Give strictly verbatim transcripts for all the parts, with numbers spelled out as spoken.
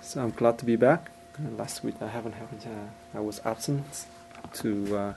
So I'm glad to be back. Uh, last week I haven't happened. Uh, I was absent to uh,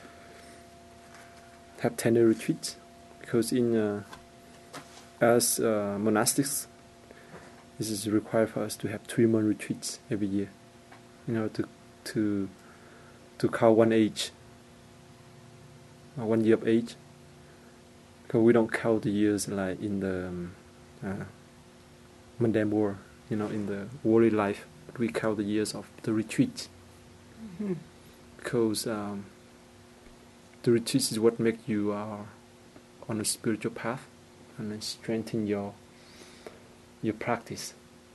have ten-day retreats because in uh, as uh, monastics, this is required for us to have three-month retreats every year, in order to to to count one age, uh, one year of age. Because we don't count the years like in the um, uh, mundane world, you know, in the worldly life. But we count the years of the retreat, mm-hmm. because um, the retreat is what makes you uh, on a spiritual path and then strengthen your your practice.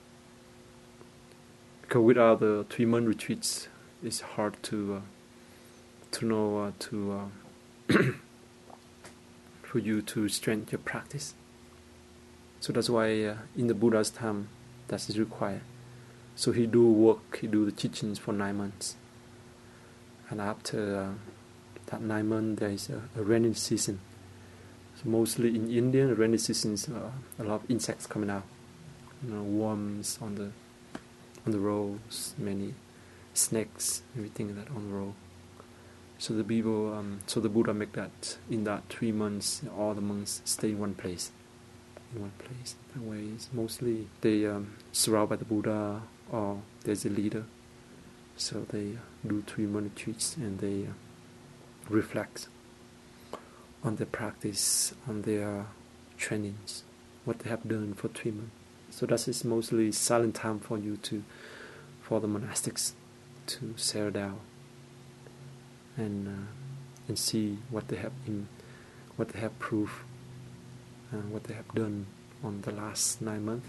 Because without the three month retreats, it's hard to uh, to know uh, to uh, for you to strengthen your practice. So that's why uh, in the Buddha's time that is required. So he do work, he do the teachings for nine months, and after uh, that nine months there is a, a rainy season. So mostly in India, the rainy season is uh, a lot of insects coming out, you know, worms on the on the roads, many snakes, everything like that on the road. So the people, um, so the Buddha make that in that three months, all the monks stay in one place, in one place. That way, it's mostly they um, surrounded by the Buddha, or there's a leader. So they do three month retreats and they uh, reflect on their practice, on their trainings, what they have done for three months. So that is mostly silent time for you to, for the monastics, to settle down and uh, and see what they have in, what they have proved, and what they have done on the last nine months.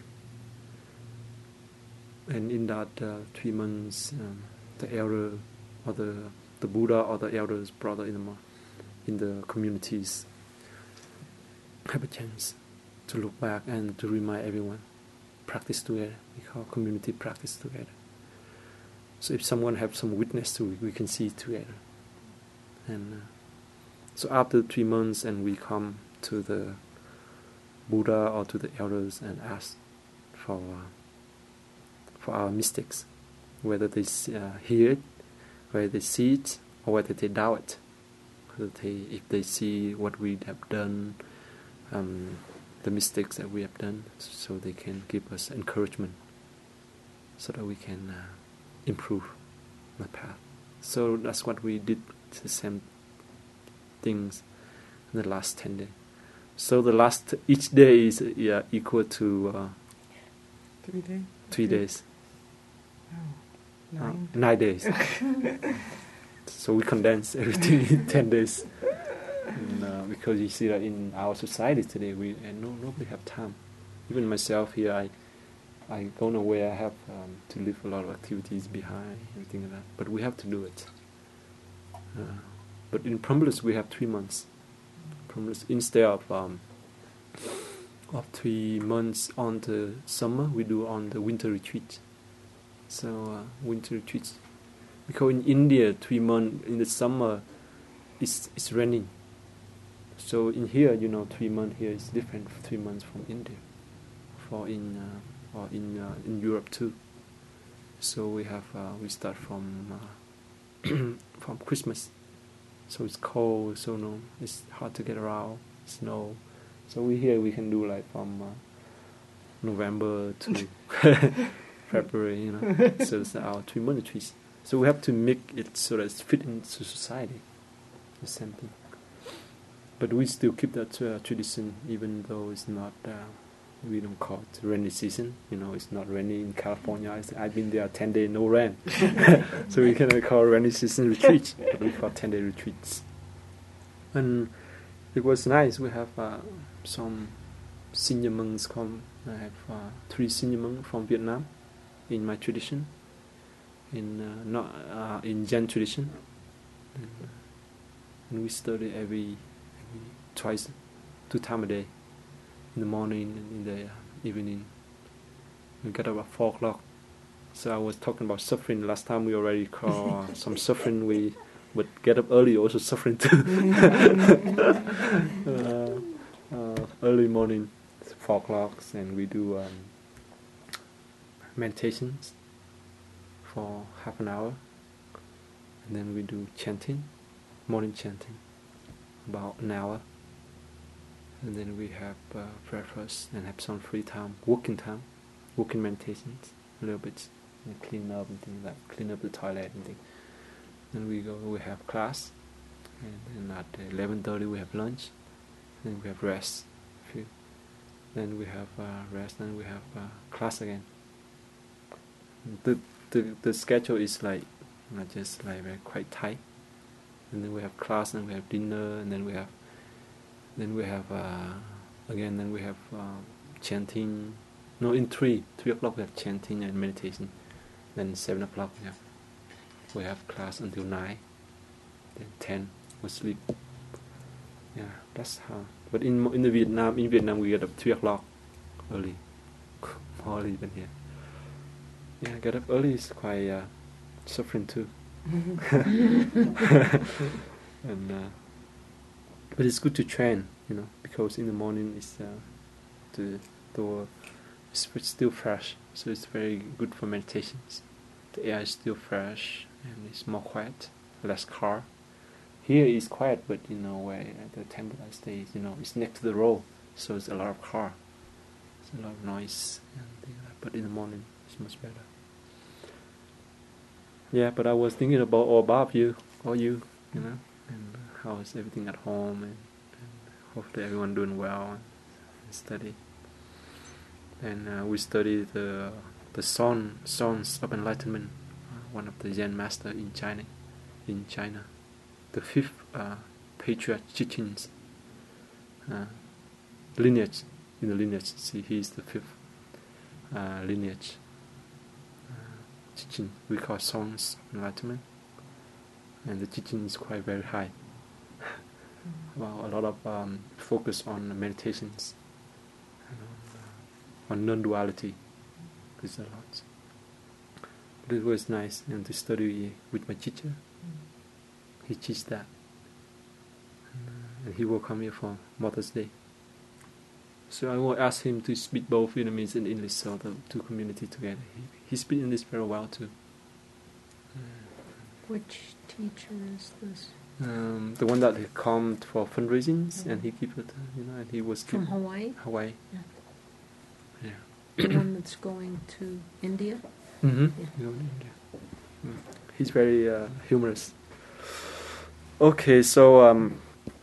And in that uh, three months, um, the elder or the the Buddha or the elders, brother in the in the communities, have a chance to look back and to remind everyone, practice together. We call community practice together. So if someone have some witness to it, we can see it together. And uh, so after three months, and we come to the Buddha or to the elders and ask for uh, for our mistakes, whether they uh, hear it, whether they see it, or whether they doubt it. Whether they, if they see what we have done, um, the mistakes that we have done, so they can give us encouragement, so that we can uh, improve the path. So that's what we did, the same things in the last ten days. So the last, each day is yeah, equal to uh, three days. Three days. Oh, nine. Uh, nine days. So we condense everything in ten days. And, uh, because you see that in our society today, we and no nobody have time. Even myself here, I I go nowhere. I have um, to leave a lot of activities behind, everything like that. But we have to do it. Uh, but in Promulus we have three months. Promulus, instead of um, of three months on the summer, we do on the winter retreat. So uh, winter retreats, because in India three months in the summer, it's it's raining. So in here, you know, three months here is different. Three months from India, for in uh, or in uh, in Europe too. So we have uh, we start from uh, from Christmas. So it's cold. So no, it's hard to get around. Snow. So we here we can do like from uh, November to February, you know. So it's our three month retreats. So we have to make it so that it's fit into society. The same thing. But we still keep that uh, tradition, even though it's not, uh, we don't call it rainy season. You know, it's not rainy in California. It's, I've been there ten days, no rain. So we cannot call rainy season retreats, but we call ten day retreats. And it was nice. We have uh, some senior monks come. I have uh, three senior monks from Vietnam in my tradition, in uh, not uh, in Zen tradition. And, uh, and we study every twice, two times a day, in the morning and in the evening. We get up at four o'clock. So I was talking about suffering last time. We already call some suffering. We would get up early, also suffering too. uh, uh, early morning, four o'clock, and we do um, meditations for half an hour, and then we do chanting, morning chanting, about an hour, and then we have uh, breakfast and have some free time, walking time, walking meditations, a little bit, and clean up and things like clean up the toilet and things. Then we go, we have class, and then at eleven thirty we have lunch, then we have rest, few. Then we have uh, rest, then we have uh, class again. The, the the schedule is like not just like very quite tight, and then we have class, and we have dinner, and then we have then we have uh, again then we have uh, chanting. No, in three three o'clock we have chanting and meditation. Then seven o'clock we have we have class until nine. Then ten we sleep. Yeah, that's how. But in in the Vietnam in Vietnam we get up three o'clock early, more early than here. Yeah, get up early is quite uh, suffering too. and uh, but it's good to train, you know, because in the morning it's uh, the the it's still fresh, so it's very good for meditations. The air is still fresh and it's more quiet, less car. Here is quiet, but you know where at the temple I stay, you know, it's next to the road, so it's a lot of car, it's a lot of noise, and things like that. But in the morning it's much better. Yeah, but I was thinking about all about you, all you, you know, and how is everything at home, and, and hopefully everyone doing well and, and study. And uh, we study the the song, songs of enlightenment, uh, one of the Zen master in China, in China, the fifth uh, patriarch Jichin's uh, lineage. In the lineage, see, he is the fifth uh, lineage. Teaching we call songs of enlightenment, and the teaching is quite very high. Well, a lot of um, focus on meditations and on, uh, on non-duality. There's a lot. But it was nice and to study with my teacher. He teaches that, and, uh, and he will come here for Mother's Day. So I will ask him to speak both Vietnamese and English, so the two communities together. He, he speaks English very well too. Uh, Which teacher is this? Um, the one that he come for fundraisings, mm-hmm. and he keep it, you know, and he was from keep, Hawaii. Hawaii. Yeah. Yeah. The one that's going to India. Mm-hmm. Yeah. Going to India. Mm. He's very uh, humorous. Okay, so. Um,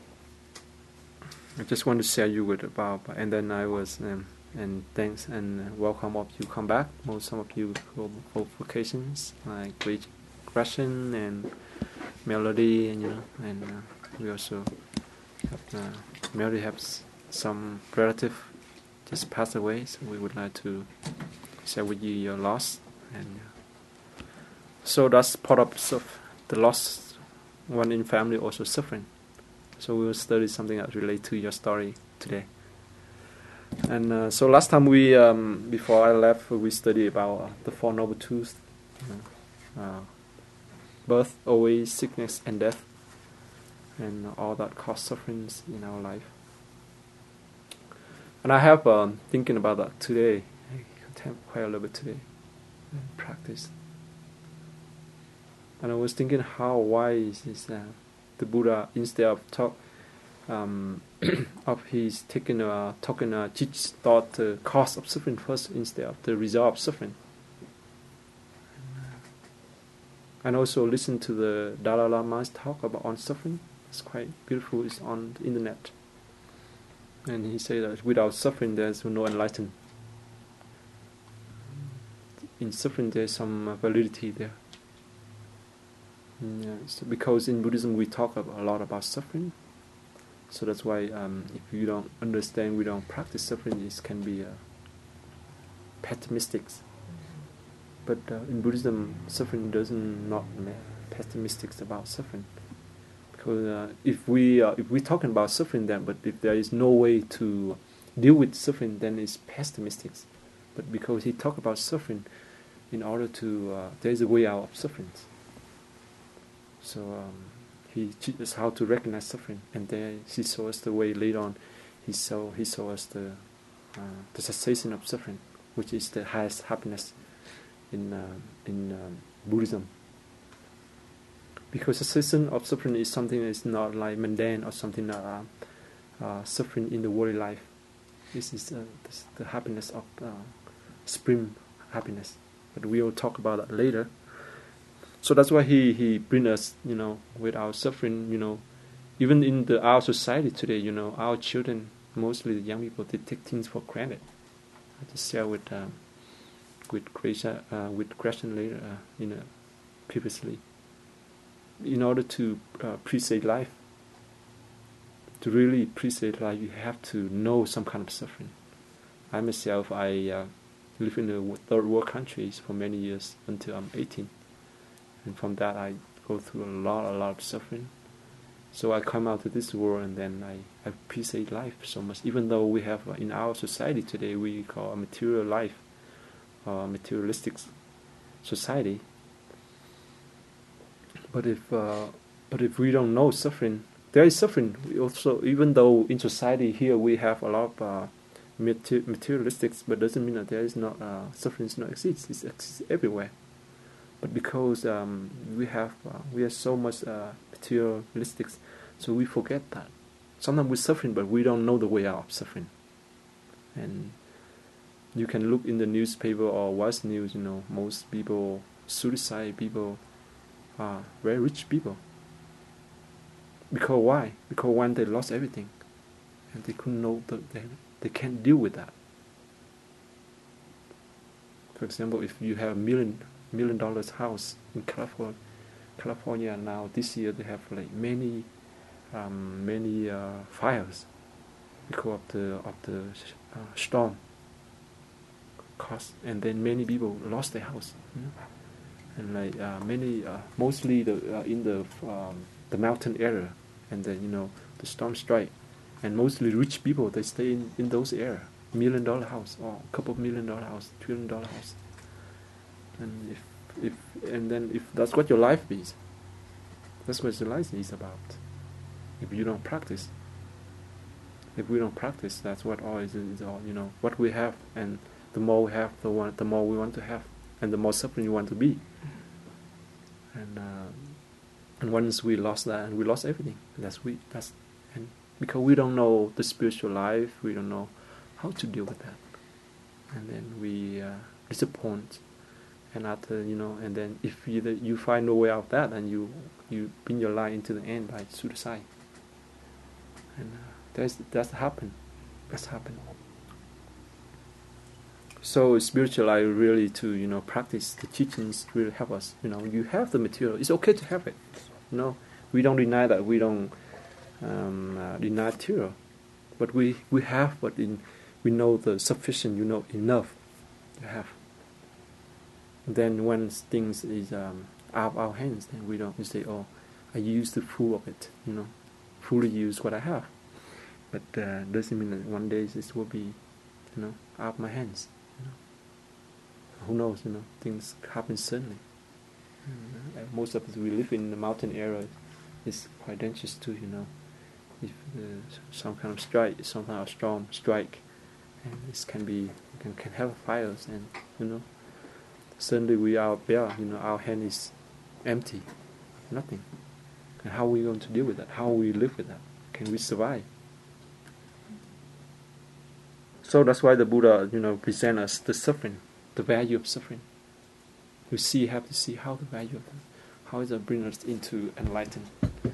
I just want to share you with about, and then I was, um, and thanks and uh, welcome of you come back. Most some of you go for vacations, like great Russian and Melody, and you know, and uh, we also have uh, Melody has some relative just passed away, so we would like to share with you your loss, and uh, so that's part of stuff. The loss, one in family also suffering. So we will study something that relates to your story today. And uh, so last time we, um, before I left, we studied about uh, the Four Noble Truths, you know, uh, birth, old age, sickness, and death, and all that cause sufferings in our life. And I have um, thinking about that today, quite a little bit today, and practice. And I was thinking how wise is that. The Buddha, instead of talk, um, of his taking uh, talking uh, teach thought the cause of suffering first instead of the result of suffering, and also listen to the Dalai Lama's talk about on suffering. It's quite beautiful. It's on the internet, and he said that without suffering there's no enlightenment. In suffering there's some uh, validity there. Yeah, so because in Buddhism we talk about, a lot about suffering, so that's why um, if you don't understand, we don't practice suffering, it can be uh, pessimistics. But uh, in Buddhism, suffering doesn't not pessimistics about suffering, because uh, if we uh, if we're talking about suffering, then but if there is no way to deal with suffering, then it's pessimistics. But because he talk about suffering, in order to uh, there is a way out of suffering. So um, he teaches us how to recognize suffering, and there he shows us the way later on. He saw he saw us the uh, the cessation of suffering, which is the highest happiness in uh, in um, Buddhism. Because the cessation of suffering is something that is not like mundane or something that uh, uh, suffering in the worldly life. This is uh, this, the happiness of uh, supreme happiness. But we will talk about that later. So that's why he, he brings us, you know, without suffering, you know, even in the our society today, you know, our children, mostly the young people, they take things for granted. I just share with um, with Krishna, uh, with Krishna later, uh, you know, previously. In order to uh, appreciate life, to really appreciate life, you have to know some kind of suffering. I myself, I uh, live in the third world countries for many years until I'm eighteen, and from that I go through a lot, a lot of suffering. So I come out to this world, and then I, I appreciate life so much. Even though we have uh, in our society today, we call a material life, uh, materialistic society. But if uh, but if we don't know suffering, there is suffering. We also, even though in society here we have a lot of uh, mater- materialistics, but doesn't mean that there is not uh, suffering. Does not exist. It exists everywhere. But because um, we have uh, we are so much uh, materialistics, so we forget that. Sometimes we're suffering, but we don't know the way out of suffering. And you can look in the newspaper or watch news. You know, most people suicide. People are very rich people. Because why? Because when they lost everything, and they couldn't know that they they can't deal with that. For example, if you have a million million dollars house in California, California now this year they have like many um, many uh, fires because of the of the uh, storm caused, and then many people lost their house. You know? And like uh, many, uh, mostly the uh, in the um, the mountain area, and then you know the storm strike, and mostly rich people they stay in, in those areas, million dollar house or a couple of million dollar house, trillion dollar house, and if if and then if that's what your life is, that's what your life is about. If you don't practice, if we don't practice, that's what all is, is all you know what we have, and the more we have, the one the more we want to have, and the more suffering you want to be. And uh, and once we lost that, and we lost everything. That's we. That's and because we don't know the spiritual life, we don't know how to deal with that, and then we uh, disappoint. And after you know, and then if you you find no way out of that, and you you bring your life into the end by suicide. And uh, that's that's happened. That's happened. So spiritual life really to you know practice the teachings really help us. You know, you have the material. It's okay to have it. You know, we don't deny that. We don't um, uh, deny material, but we we have. But in we know the sufficient. You know enough to have. Then when things is um, out of our hands, then we don't. We say, "Oh, I used the full of it." You know, fully use what I have. But uh, doesn't mean that one day this will be, you know, out of my hands. Who knows, you know, things happen suddenly. Mm-hmm. Uh, most of us, we live in the mountain area, it's quite dangerous too, you know. If uh, some kind of strike, some kind of storm strike, and this can be, can, can have fires, and, you know, suddenly we are bare, you know, our hand is empty, nothing. And how are we going to deal with that? How will we live with that? Can we survive? So that's why the Buddha, you know, present us the suffering, the value of suffering. We see, have to see how the value of them, how does it bring us into enlightenment.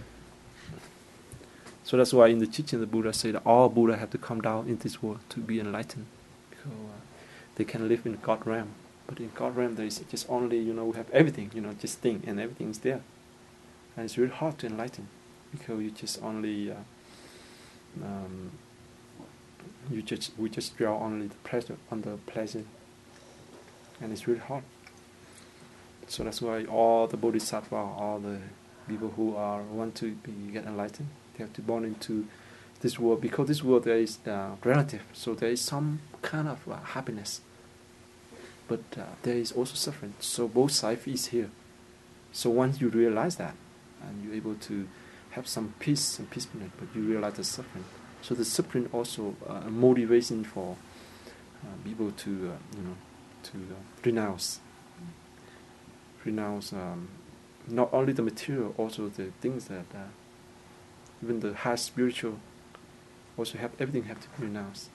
So that's why in the teaching the Buddha said that all Buddha have to come down in this world to be enlightened, because uh, they can live in the God realm. But in God realm there is just only, you know, we have everything, you know, just think, and everything is there. And it's really hard to enlighten, because you just only, uh, um, you just we just draw only the pleasure on the pleasure. And it's really hard. So that's why all the bodhisattva, all the people who are want to be get enlightened, they have to born into this world, because this world there is uh, relative. So there is some kind of uh, happiness, but uh, there is also suffering. So both sides is here. So once you realize that, and you're able to have some peace and peacefulness, but you realize the suffering. So the suffering also uh, a motivation for uh, people to uh, you know. to uh, renounce renounce um, not only the material, also the things that uh, even the high spiritual also have everything have to be renounced.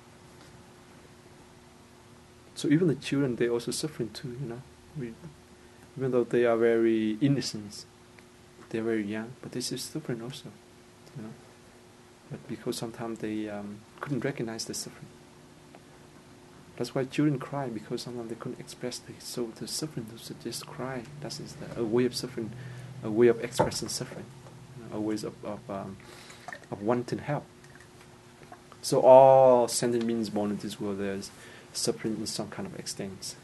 So even the children, they also suffering too, you know. We, even though they are very innocent, they're very young, but they're still suffering also, you know. But because sometimes they um, couldn't recognize the suffering. That's why children cry, because sometimes they couldn't express the so the suffering. So just cry. That is the, a way of suffering, a way of expressing suffering, you know, a way of of, um, of wanting help. So all sentient beings born in this world, there's suffering in some kind of extent.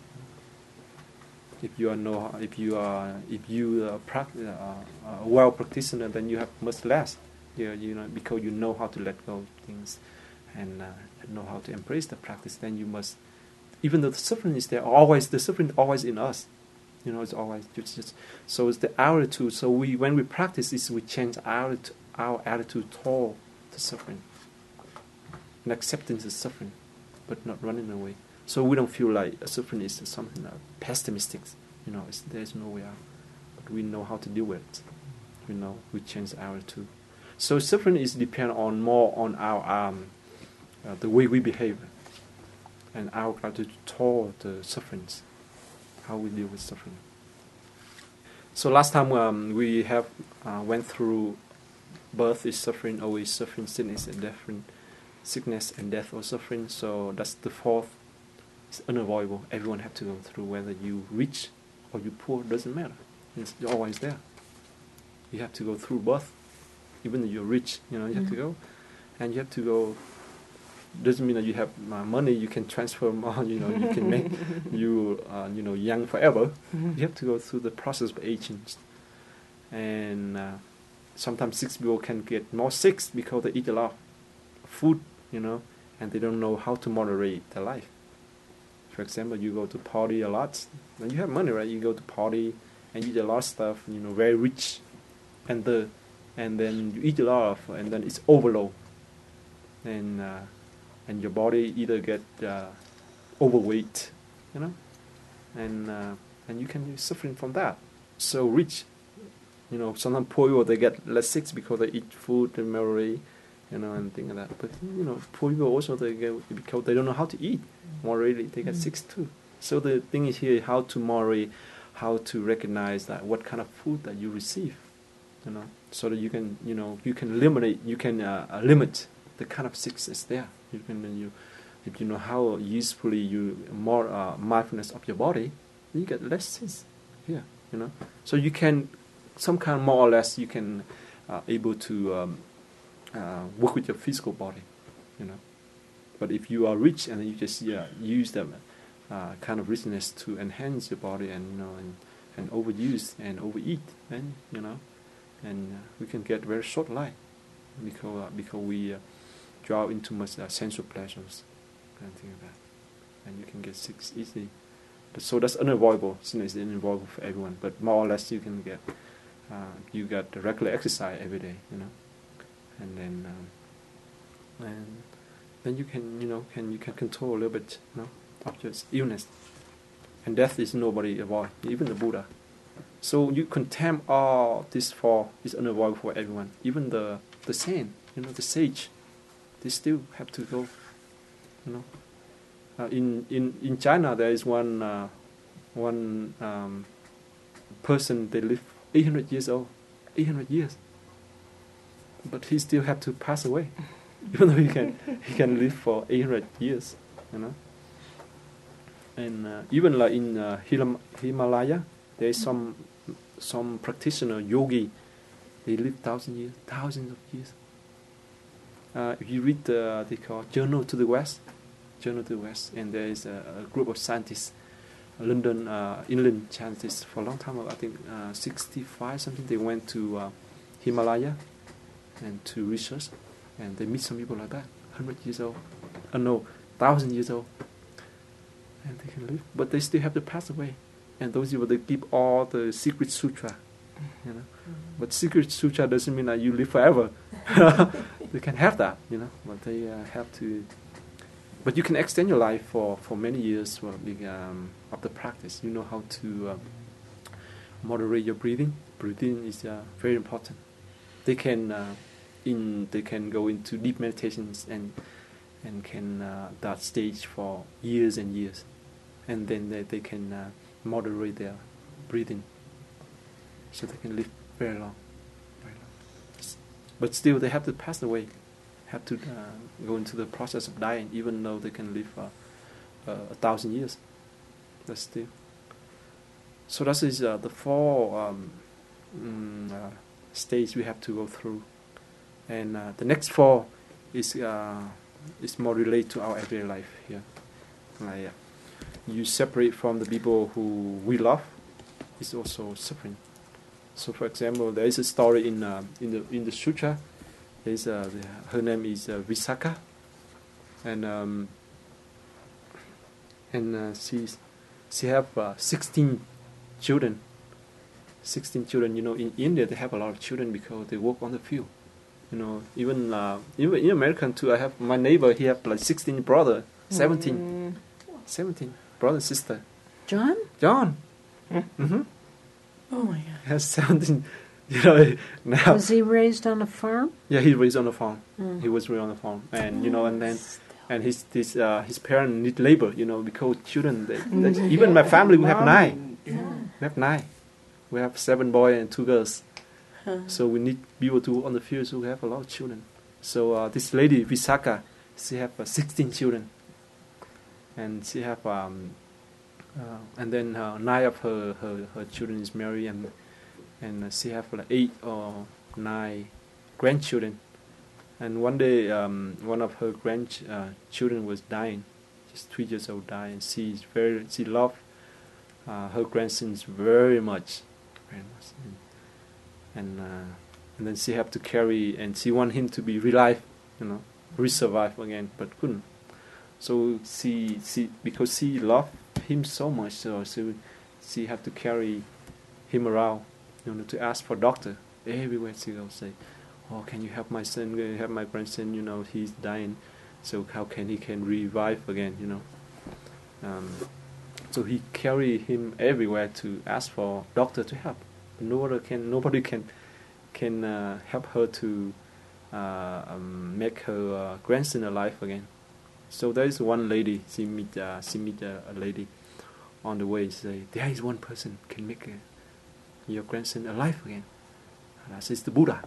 If you are no, if you are, if you are prac- uh, a well practitioner, then you have much less. You, you know, because you know how to let go of things, and uh, know how to embrace the practice. Then you must, even though the suffering is there, always the suffering always in us. You know, it's always it's just so it's the attitude. So we, when we practice this, we change our our attitude toward the suffering, and accepting the suffering, but not running away. So we don't feel like suffering is something uh, pessimistic. You know, it's, there's no way out. But we know how to deal with it. We know we change our attitude. So suffering is depend on more on our um, uh, the way we behave, and our attitude toward the sufferings, how we deal with suffering. So last time um, we have uh, went through birth is suffering, old is suffering, sickness and death, sickness and death or suffering. So that's the fourth. It's unavoidable. Everyone have to go through, whether you rich or you poor, doesn't matter. It's always there. You have to go through birth. Even if you're rich, you know, you have mm-hmm. to go, and you have to go. Doesn't mean that you have uh, money. You can transfer more. You know, you can make you, uh, you know, young forever. Mm-hmm. You have to go through the process of aging, and uh, sometimes sick people can get more sick because they eat a lot of food, you know, and they don't know how to moderate their life. For example, you go to party a lot. When you have money, right? You go to party and eat a lot of stuff. You know, very rich, and the and then you eat a lot of, and then it's overload, and uh, and your body either get uh, overweight, you know, and uh, and you can be suffering from that. So rich, you know, sometimes poor people they get less sick because they eat food and moderate, you know, and things like that. But you know, poor people also they get because they don't know how to eat moderately, they get mm. sick too. So the thing is here how to moderate, how to recognize that what kind of food that you receive, you know, so that you can, you know, you can eliminate, you can uh, limit the kind of sickness there. You can, you, if you know how usefully you more uh, mindfulness of your body, you get less sick here, you know. So you can, some kind more or less, you can uh, able to um, uh, work with your physical body, you know. But if you are rich and you just yeah, use them uh, kind of richness to enhance your body and you know and, and overuse and overeat, then you know, and uh, we can get very short life because uh, because we uh, draw into much uh, sensual pleasures and things like that, and you can get sick easily. But so that's unavoidable. Sickness is unavoidable for everyone, but more or less you can get uh, you get regular exercise every day, you know, and then um, and. then you can, you know, can you can control a little bit, you know, of your illness. And death is nobody avoid, even the Buddha. So you contempt all this for is unavoidable for everyone. Even the the saint, you know, the sage, they still have to go. You know, uh, in in in China there is one uh, one um, person they live eight hundred years old, eight hundred years, but he still have to pass away. Even though he can he can live for eight hundred years, you know. And uh, even like in uh, Hilam- Himalaya, there is some some practitioner yogi. They live thousand years, thousands of years. Uh, if you read the they call Journal to the West, Journal to the West, and there is a, a group of scientists, London, uh, England scientists, for a long time. I think uh, sixty-five something. They went to uh, Himalaya and to research. And they meet some people like that, hundred years old, uh, no, thousand years old, and they can live, but they still have to pass away. And those people they keep all the secret sutra, you know. Mm-hmm. But secret sutra doesn't mean that you live forever. They can have that, you know, but they uh, have to. But you can extend your life for, for many years well, um, of the practice. You know how to um, moderate your breathing. Breathing is uh, very important. They can uh, in they can go into deep meditations and and can uh, that stage for years and years, and then they, they can uh, moderate their breathing, so they can live very long, very long. But still, they have to pass away, have to uh, go into the process of dying, even though they can live uh, uh, a thousand years. That's still. So that is uh, the four um, mm, uh, stages we have to go through, and uh, the next four is uh, is more related to our everyday life here. Like, uh, you separate from the people who we love, is also suffering. So, for example, there is a story in uh, in the in the sutra. There is uh, the, her name is uh, Visakha, and um, and uh, she she have uh, sixteen children. Sixteen children. You know, in India they have a lot of children because they work on the field. You know, even uh, even in America too. I have my neighbor. He have like sixteen brother, seventeen, Mm. seventeen brother and sister. John? John. Mm. Mm-hmm. Oh my God. Has seventeen. You know now. Was he raised on a farm? Yeah, he raised on the farm. Mm. He was raised on the farm, and you know, and then and his his uh, his parents need labor. You know, because children. They, they, Mm. even my family, we have nine. Yeah. We have nine. We have seven boys and two girls. Huh. So we need people to on the field. So we have a lot of children. So uh, this lady Visakha, she have uh, sixteen children, and she have um, uh, and then uh, nine of her, her, her children is married, and and uh, she have like eight or nine grandchildren. And one day, um, one of her grandchildren uh, was dying, just three years old, dying. And she is very she loved uh, her grandsons very much, very much. And, and uh, and then she have to carry, and she want him to be relive, you know, resurvive again, but couldn't. So she she because she loved him so much, so she she have to carry him around, you know, to ask for doctor everywhere she goes. Say, oh, can you help my son? Can you help my grandson? You know, he's dying, so how can he can revive again? You know. Um, so he carry him everywhere to ask for doctor to help. Nobody can nobody can can uh, help her to uh, um, make her uh, grandson alive again. So there is one lady. She meet uh, she meet uh, a lady on the way. She say, there is one person can make uh, your grandson alive again. And that is the Buddha.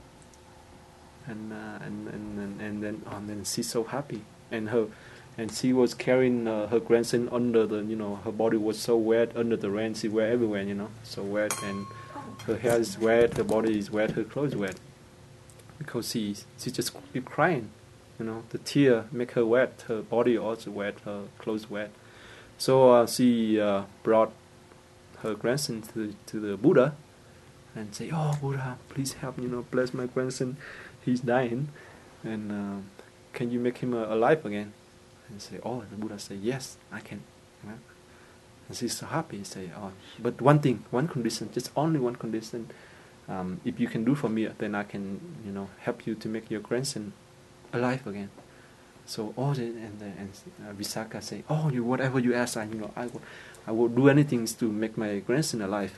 And uh, and, and and and then oh, and then she's so happy. And her and she was carrying uh, her grandson under the, you know, her body was so wet under the rain. She were everywhere, you know, so wet, and her hair is wet, her body is wet, her clothes wet, because she she just keep crying, you know. The tear make her wet, her body also wet, her clothes wet. So uh, she uh, brought her grandson to the, to the Buddha, and say, "Oh Buddha, please help, you know, bless my grandson, he's dying, and uh, can you make him uh, alive again?" And say, "Oh," the Buddha say, "Yes, I can." You know? And she's so happy. Say, "Oh, but one thing, one condition, just only one condition. Um, if you can do for me, then I can, you know, help you to make your grandson alive again." So all the and the, and uh, Visakha say, "Oh, you whatever you ask, I you know I will, I will do anything to make my grandson alive."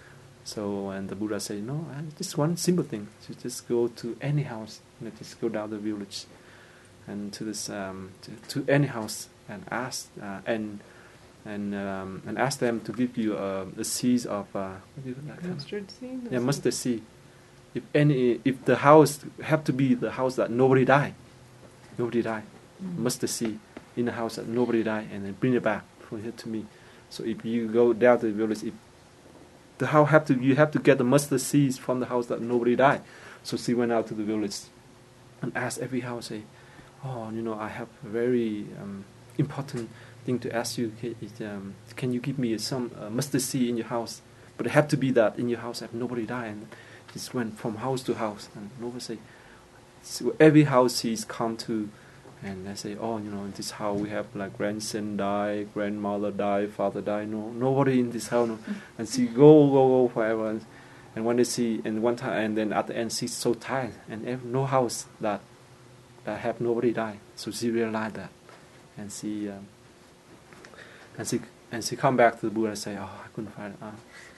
So and the Buddha say, "No, uh, just one simple thing. You just go to any house, you know, just go down the village, and to this um, to, to any house and ask uh, and." And um, and ask them to give you uh, a seed of uh, what do you like, Mustard seed? yeah, mustard seed. If any, if the house have to be the house that nobody die, nobody die, Mm. mustard seed in the house that nobody die, and then bring it back from here to me. So if you go down to the village, if the house have to, you have to get the mustard seeds from the house that nobody die. So she went out to the village and asked every house, say, "Oh, you know, I have a very um, important thing to ask you. Is, um, can you give me some uh, mustard seed in your house? But it have to be that in your house have nobody die." And just went from house to house, and nobody say. So every house he's come to, and they say, "Oh, you know, in this house we have like grandson die, grandmother die, father die. No, nobody in this house." No. And she go, go, go forever. And, and when they see, and one time, and then at the end she's so tired, and every, no house that that have nobody die. So she realized that, and she. Um, And she and she come back to the Buddha and say, "Oh, I couldn't find it. Uh,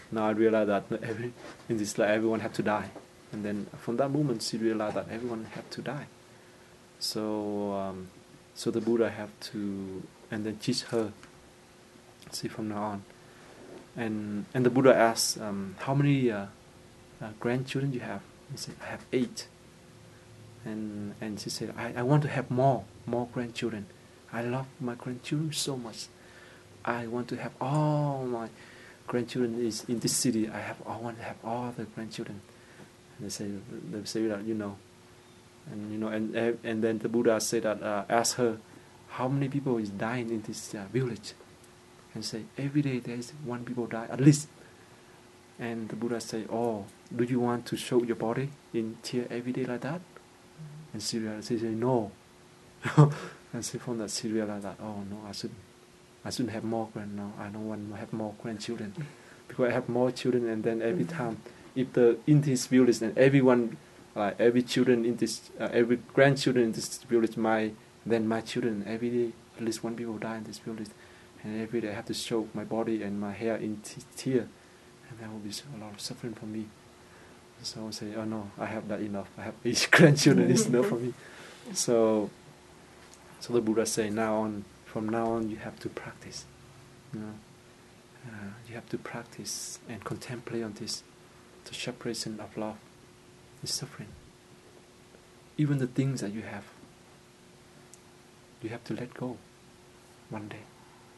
now I realize that not every in this life everyone have to die, and then from that moment she realized that everyone have to die. So um, so the Buddha have to and then teach her. See from now on, and and the Buddha asked, um, how many uh, uh, grandchildren you have? He said, I have eight. And and she said, I, I want to have more more grandchildren. I love my grandchildren so much. I want to have all my grandchildren is in this city. I have I want to have all the grandchildren. And they say they say that you know, and you know, and and then the Buddha said that uh, ask her, how many people is dying in this uh, village? And say every day there is one people die at least. And the Buddha say, oh, do you want to show your body in tear every day like that? And she realized, she said no. And she found that she realized that, oh no, I should I shouldn't have more grand now. I don't want to have more grandchildren. Because I have more children, and then every time if the in this village and everyone like every children in this uh, every grandchildren in this village my then my children every day at least one people die in this village. And every day I have to show my body and my hair in t- tear, and there will be a lot of suffering for me. So I say, oh no, I have that enough. I have eight grandchildren, it's enough for me. So, so the Buddha say, now on, from now on, you have to practice. You know, uh, you have to practice and contemplate on this. The separation of love is suffering. Even the things that you have, you have to let go one day.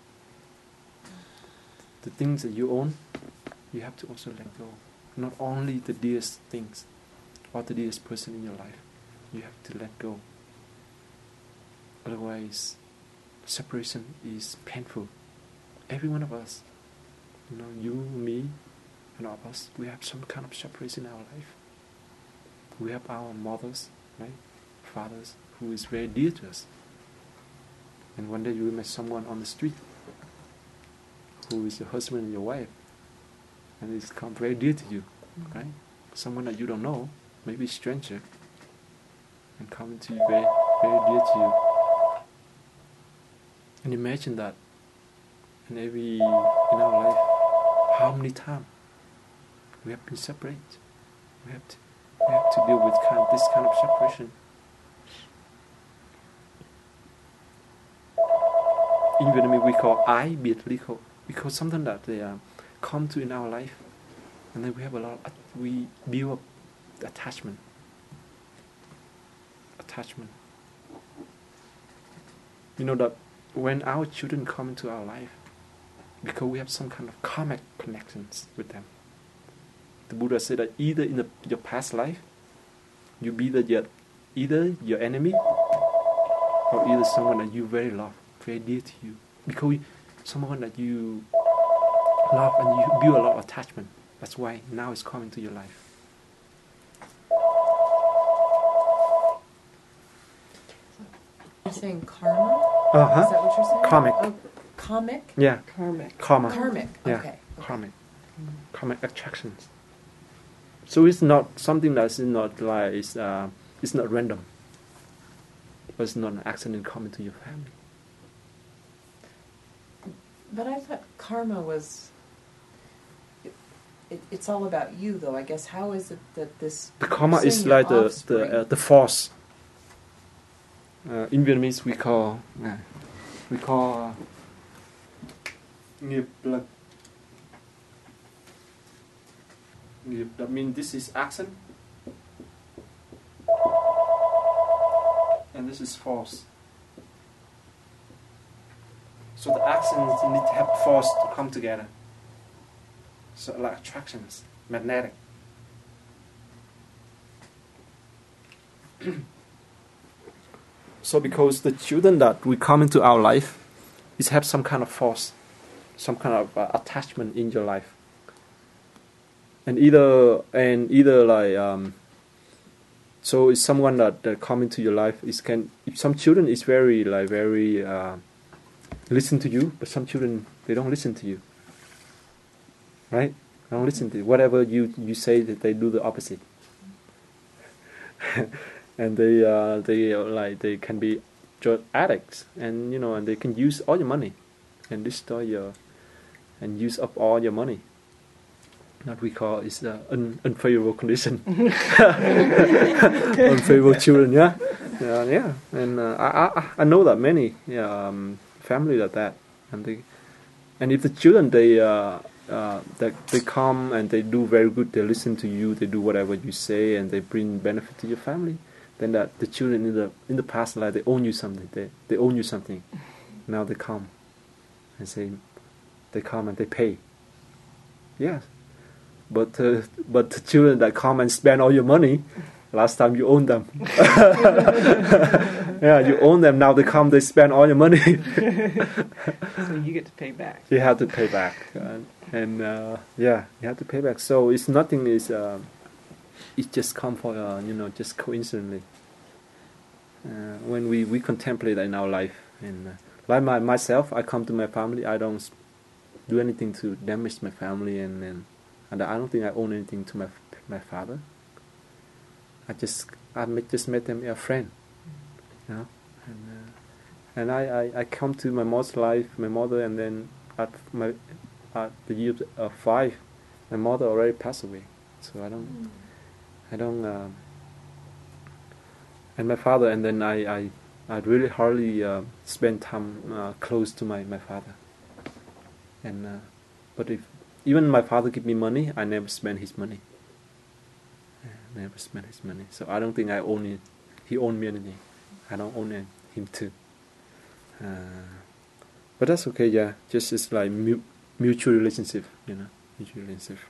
The things that you own, you have to also let go. Not only the dearest things or the dearest person in your life, you have to let go. Otherwise, separation is painful. Every one of us, you know, you, me, and all of us, we have some kind of separation in our life. We have our mothers, right, fathers, who is very dear to us. And one day you will meet someone on the street who is your husband and your wife, and it's come very dear to you, mm-hmm. right? Someone that you don't know, maybe a stranger, and coming to you very, very dear to you. And imagine that, in every in our life, how many times we have been separated. We have to, we have to deal with kind of, this kind of separation. In Vietnamese we call I biệt ly khổ, because something that they uh, come to in our life, and then we have a lot of, we build up attachment. Attachment. You know that when our children come into our life, because we have some kind of karmic connections with them. The Buddha said that either in the, your past life, you be the your, either your enemy, or either someone that you very love, very dear to you. Because we, someone that you love and you build a lot of attachment. That's why now it's coming to your life. You're saying karma? Uh-huh. Is that what you're saying? Karmic. Oh, comic? Yeah. Karmic. Karma. Karmic. Yeah. Okay. okay. Karmic. Karmic attractions. So it's not something that's not like it's uh, it's not random. It's not an accident coming to your family. But I thought karma was. It, it, it's all about you, though. I guess how is it that this? The karma is your like the offspring- the uh, the force. Uh, in Vietnamese we call uh, we call nghiệp lực. Nghiệp, that means this is action, and this is force. So the actions need to have force to come together. So like attractions, magnetic. So because the children that we come into our life is have some kind of force, some kind of uh, attachment in your life. And either and either like um, so it's someone that, that come into your life is can if some children is very like very uh, listen to you, but some children they don't listen to you. Right? They don't listen to you. Whatever you, you say that they do the opposite. And they uh, they uh, like they can be drug addicts, and you know, and they can use all your money and destroy your and use up all your money. not we call it's uh, un, unfavorable condition, unfavorable children. Yeah, yeah, yeah. And uh, I, I I know that many yeah, um, family like that, and they and if the children they uh, uh, they they come and they do very good, they listen to you, they do whatever you say, and they bring benefit to your family. Then that the children in the in the past life they own you something, they they own you something. Now they come and say they come and they pay. Yes. But uh, but the children that come and spend all your money, last time you owned them. Yeah, you own them. Now they come, they spend all your money. So you get to pay back. You have to pay back, and, and uh, yeah, you have to pay back. So it's nothing is uh, it just come for uh, you know just coincidentally. Uh, when we, we contemplate in our life, and uh, like my myself, I come to my family. I don't do anything to damage my family, and. and And I don't think I own anything to my my father. I just I met, just met him a friend, you know. And uh, and I, I, I come to my mother's life, my mother, and then at my at the year of five, my mother already passed away. So I don't mm. I don't uh, and my father, and then I I I really hardly uh, spend time uh, close to my, my father. And uh, but if even my father give me money, I never spend his money. I never spend his money. So I don't think I own it. He owned me anything. I don't own him too. Uh, but that's okay, yeah. Just it's like mu- mutual relationship, you know, mutual relationship.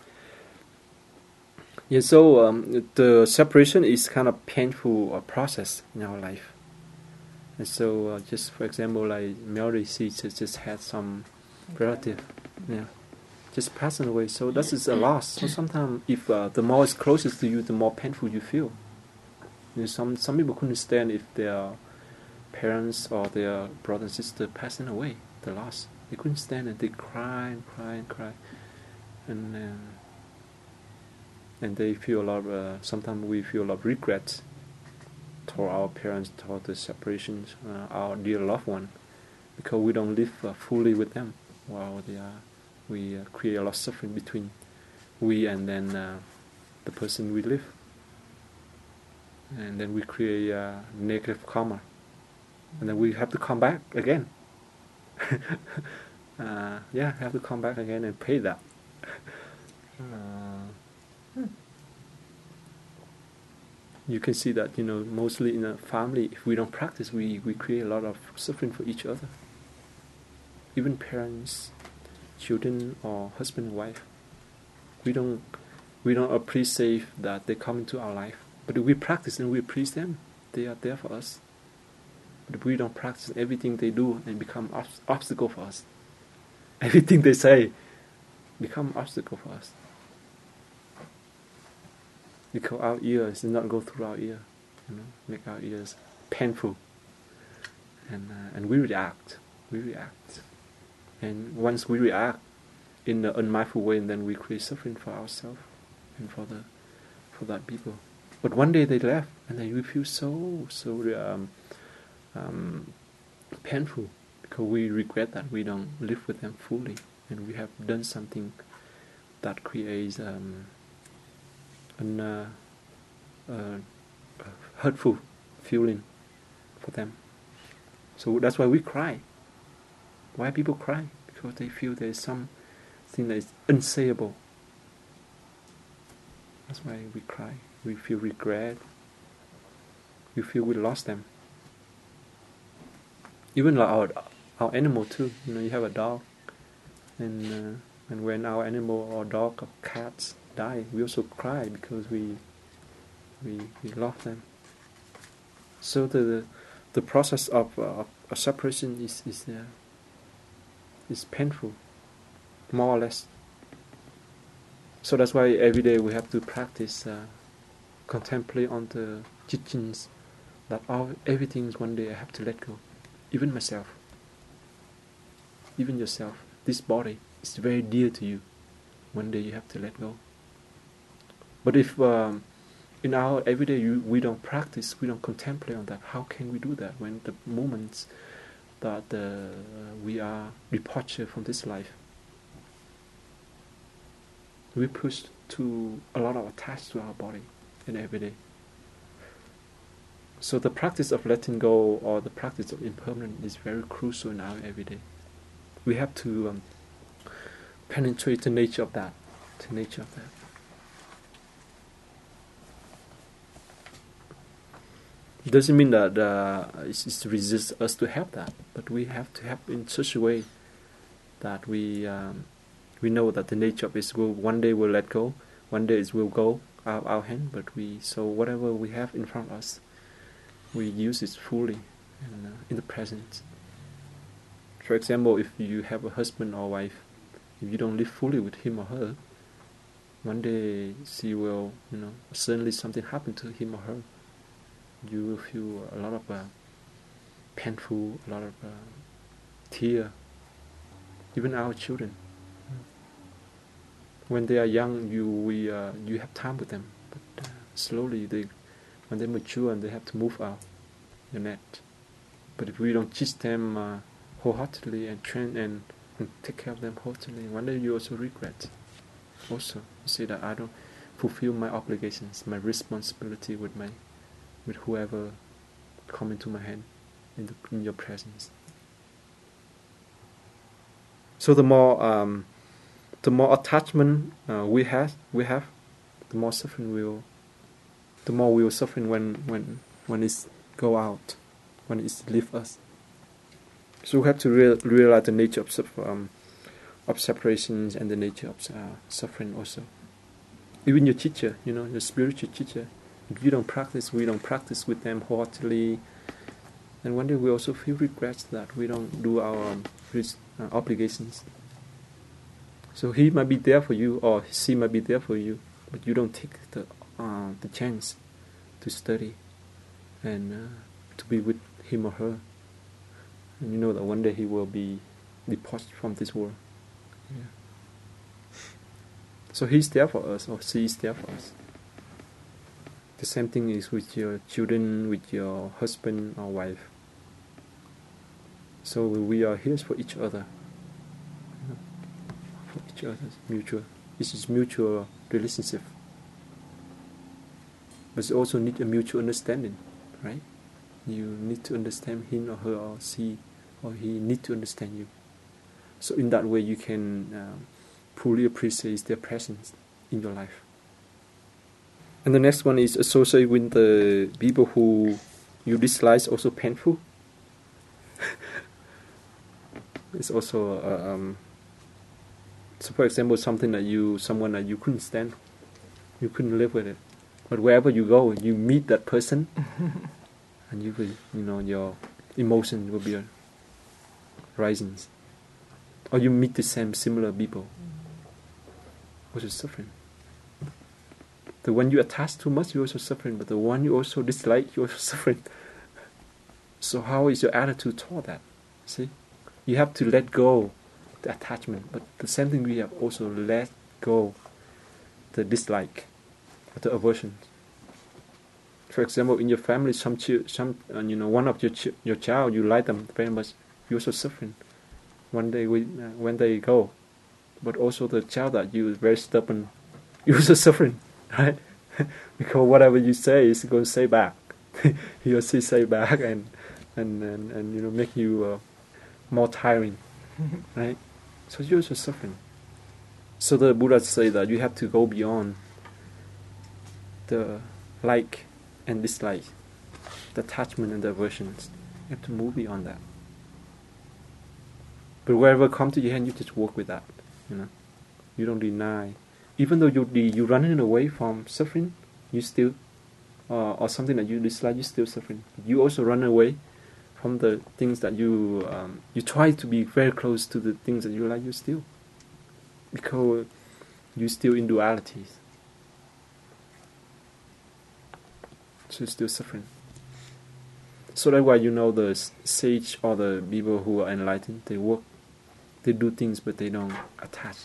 Yeah. So um, the separation is kind of painful uh, process in our life. And so, uh, just for example, like Mary, she just, just had some relative, yeah. just passing away. So that is a loss. So sometimes, if uh, the more is closest to you, the more painful you feel. You know, some some people couldn't stand if their parents or their brother and sister passing away, the loss. They couldn't stand it. They cry and cry and cry, and uh, and they feel a lot. Of, uh, sometimes we feel a lot of regret toward our parents, toward the separations, uh, our dear loved one, because we don't live uh, fully with them while they are. We uh, create a lot of suffering between we and then uh, the person we live, and then we create uh, negative karma, and then we have to come back again. uh, yeah, have to come back again and pay that. uh, hmm. You can see that, you know, mostly in a family, if we don't practice, we, we create a lot of suffering for each other. Even parents, children, or husband and wife, we don't we don't appreciate that they come into our life. But if we practice and we appreciate them, they are there for us. But if we don't practice, everything they do and become ob- obstacle for us. Everything they say become obstacle for us. Because our ears did not go through our ear, you know, make our ears painful, and uh, and we react, we react. And once we react in an unmindful way, and then we create suffering for ourselves and for the for that people. But one day they left, and then we feel so so um, um, painful because we regret that we don't live with them fully, and we have done something that creates um, an uh, uh, hurtful feeling for them. So that's why we cry. Why people cry? Because they feel there is something that is unsayable. That's why we cry. We feel regret. We feel we lost them. Even like our our animal too. You know, you have a dog, and uh, and when our animal or dog or cats die, we also cry because we we we lost them. So the the process of uh, of separation is is. Uh, It's painful, more or less. So that's why every day we have to practice, uh, contemplate on the teachings that all everything one day I have to let go, even myself, even yourself. This body is very dear to you. One day you have to let go. But if um, in our everyday you, we don't practice, we don't contemplate on that, how can we do that when the moments that uh, we are departure from this life? we push to a lot of attach to our body in every day. So the practice of letting go, or the practice of impermanence, is very crucial in our everyday. We have to um, penetrate the nature of that, the nature of that. It doesn't mean that uh, it's, it's resist us to have that, but we have to have in such a way that we um, we know that the nature of it will one day will let go, one day it will go out of our hand. But we so whatever we have in front of us, we use it fully and uh, in the present. For example, if you have a husband or wife, if you don't live fully with him or her, one day she will, you know, suddenly something happen to him or her. You will feel a lot of uh, painful, a lot of uh, tear. Even our children, when they are young, you we uh, you have time with them, but uh, slowly they, when they mature and they have to move out the net. But if we don't teach them uh, wholeheartedly and train and, and take care of them wholeheartedly, one day you also regret. Also, you say that I don't fulfill my obligations, my responsibility with my, with whoever come into my hand in, the, in your presence. So the more um, the more attachment uh, we have, we have, the more suffering we will, the more we will suffering when when when it's go out, when it's leave us. So we have to real, realize the nature of um, of separations and the nature of uh, suffering also. Even your teacher, you know, your spiritual teacher, if you don't practice, we don't practice with them wholeheartedly, and one day we also feel regrets that we don't do our um, uh, obligations. So he might be there for you, or she might be there for you, but you don't take the uh, the chance to study and uh, to be with him or her. And you know that one day he will be departed from this world. Yeah. So he's there for us, or she is there for us. The same thing is with your children, with your husband or wife. So we are here for each other, you know, for each other, mutual. This is mutual relationship, but you also need a mutual understanding, right? You need to understand him or her, or she or he need to understand you. So in that way, you can um, fully appreciate their presence in your life. And the next one is associate with the people who you dislike, also painful. It's also uh, um, so. For example, something that you, someone that you couldn't stand, you couldn't live with it, but wherever you go, you meet that person, and you will, you know, your emotion will be uh, rising, or you meet the same similar people, which is suffering. The one you attach too much, you also suffering, but the one you also dislike, you also suffering. So how is your attitude toward that? See? You have to let go the attachment, but the same thing we have also let go the dislike, the aversion. For example, in your family, some chi- some uh, you know, one of your chi- your child, you like them very much, you also suffering. One day we, uh, when they go, but also the child that you is very stubborn, you also suffering, right? Because whatever you say is going to say back. He or she say back, and and and, and you know, make you. Uh, more tiring, right? So you're also suffering. So the Buddha say that you have to go beyond the like and dislike, the attachment and the aversions. You have to move beyond that. But wherever come to your hand, you just work with that. You know, you don't deny. Even though you you running away from suffering, you still, uh, or something that you dislike, you still suffering. You also run away from the things that you um, you try to be very close to the things that you like, you still, because you still in dualities, so you're still suffering. So that's why, you know, the sage or the people who are enlightened, they work, they do things, but they don't attach.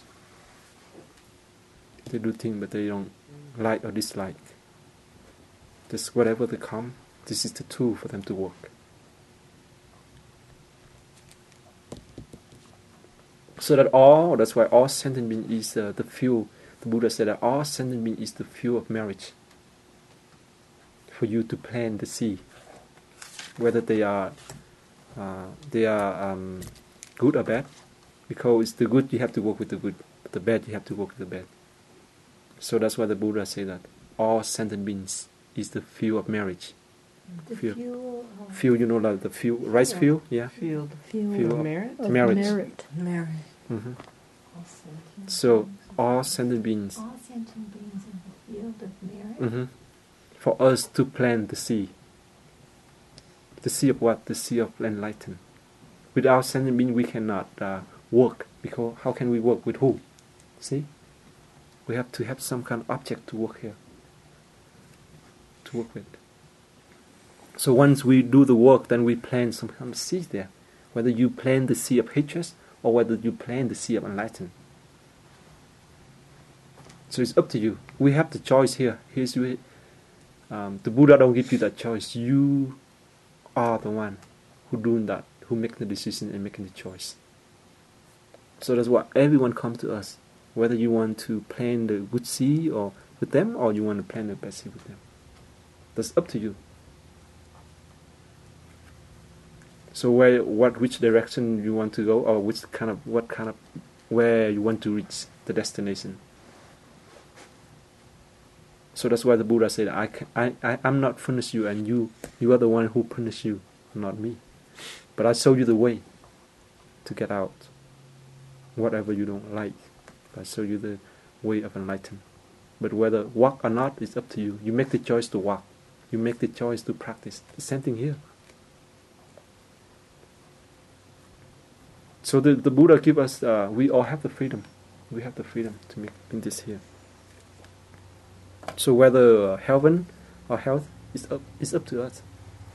They do things, but they don't like or dislike. Just whatever they come, this is the tool for them to work. So that all, that's why all sentient being is uh, the fuel the Buddha said that all sentient beings is the fuel of marriage. For you to plant the seed, whether they are uh, they are um, good or bad, because the good you have to work with the good, but the bad you have to work with the bad. So that's why the Buddha said that all sentient beings is the fuel of marriage. The Fuel. fuel of Fuel, you know, like the fuel, rice Yeah. fuel, yeah. Field fuel Fuel. of merit. of Marriage. merit. Merit. hmm All sentient So beings. all sentient beings, All sentient beings in the field of merit. hmm for us to plant the seed. The seed of what? The seed of enlightenment. Without sentient being, we cannot uh, work, because how can we work with who? See, we have to have some kind of object to work here, to work with. So once we do the work, then we plant some kind of seed there. Whether you plant the seed of hatred or whether you plant the seed of enlightenment. So it's up to you. We have the choice here. Here's where, um, the Buddha don't give you that choice. You are the one who doing that, who make the decision and making the choice. So that's why everyone comes to us. Whether you want to plant the good seed or with them, or you want to plant the bad seed with them. That's up to you. So where, what, which direction you want to go, or which kind of, what kind of, where you want to reach the destination. So that's why the Buddha said, I, can, I, I, I'm not punish you, and you, you are the one who punish you, not me. But I show you the way to get out, whatever you don't like. I show you the way of enlightenment. But whether walk or not is up to you. You make the choice to walk. You make the choice to practice. The same thing here. So the, the Buddha give us, uh, we all have the freedom. We have the freedom to make in this here. So whether uh, heaven or health is up, is up to us.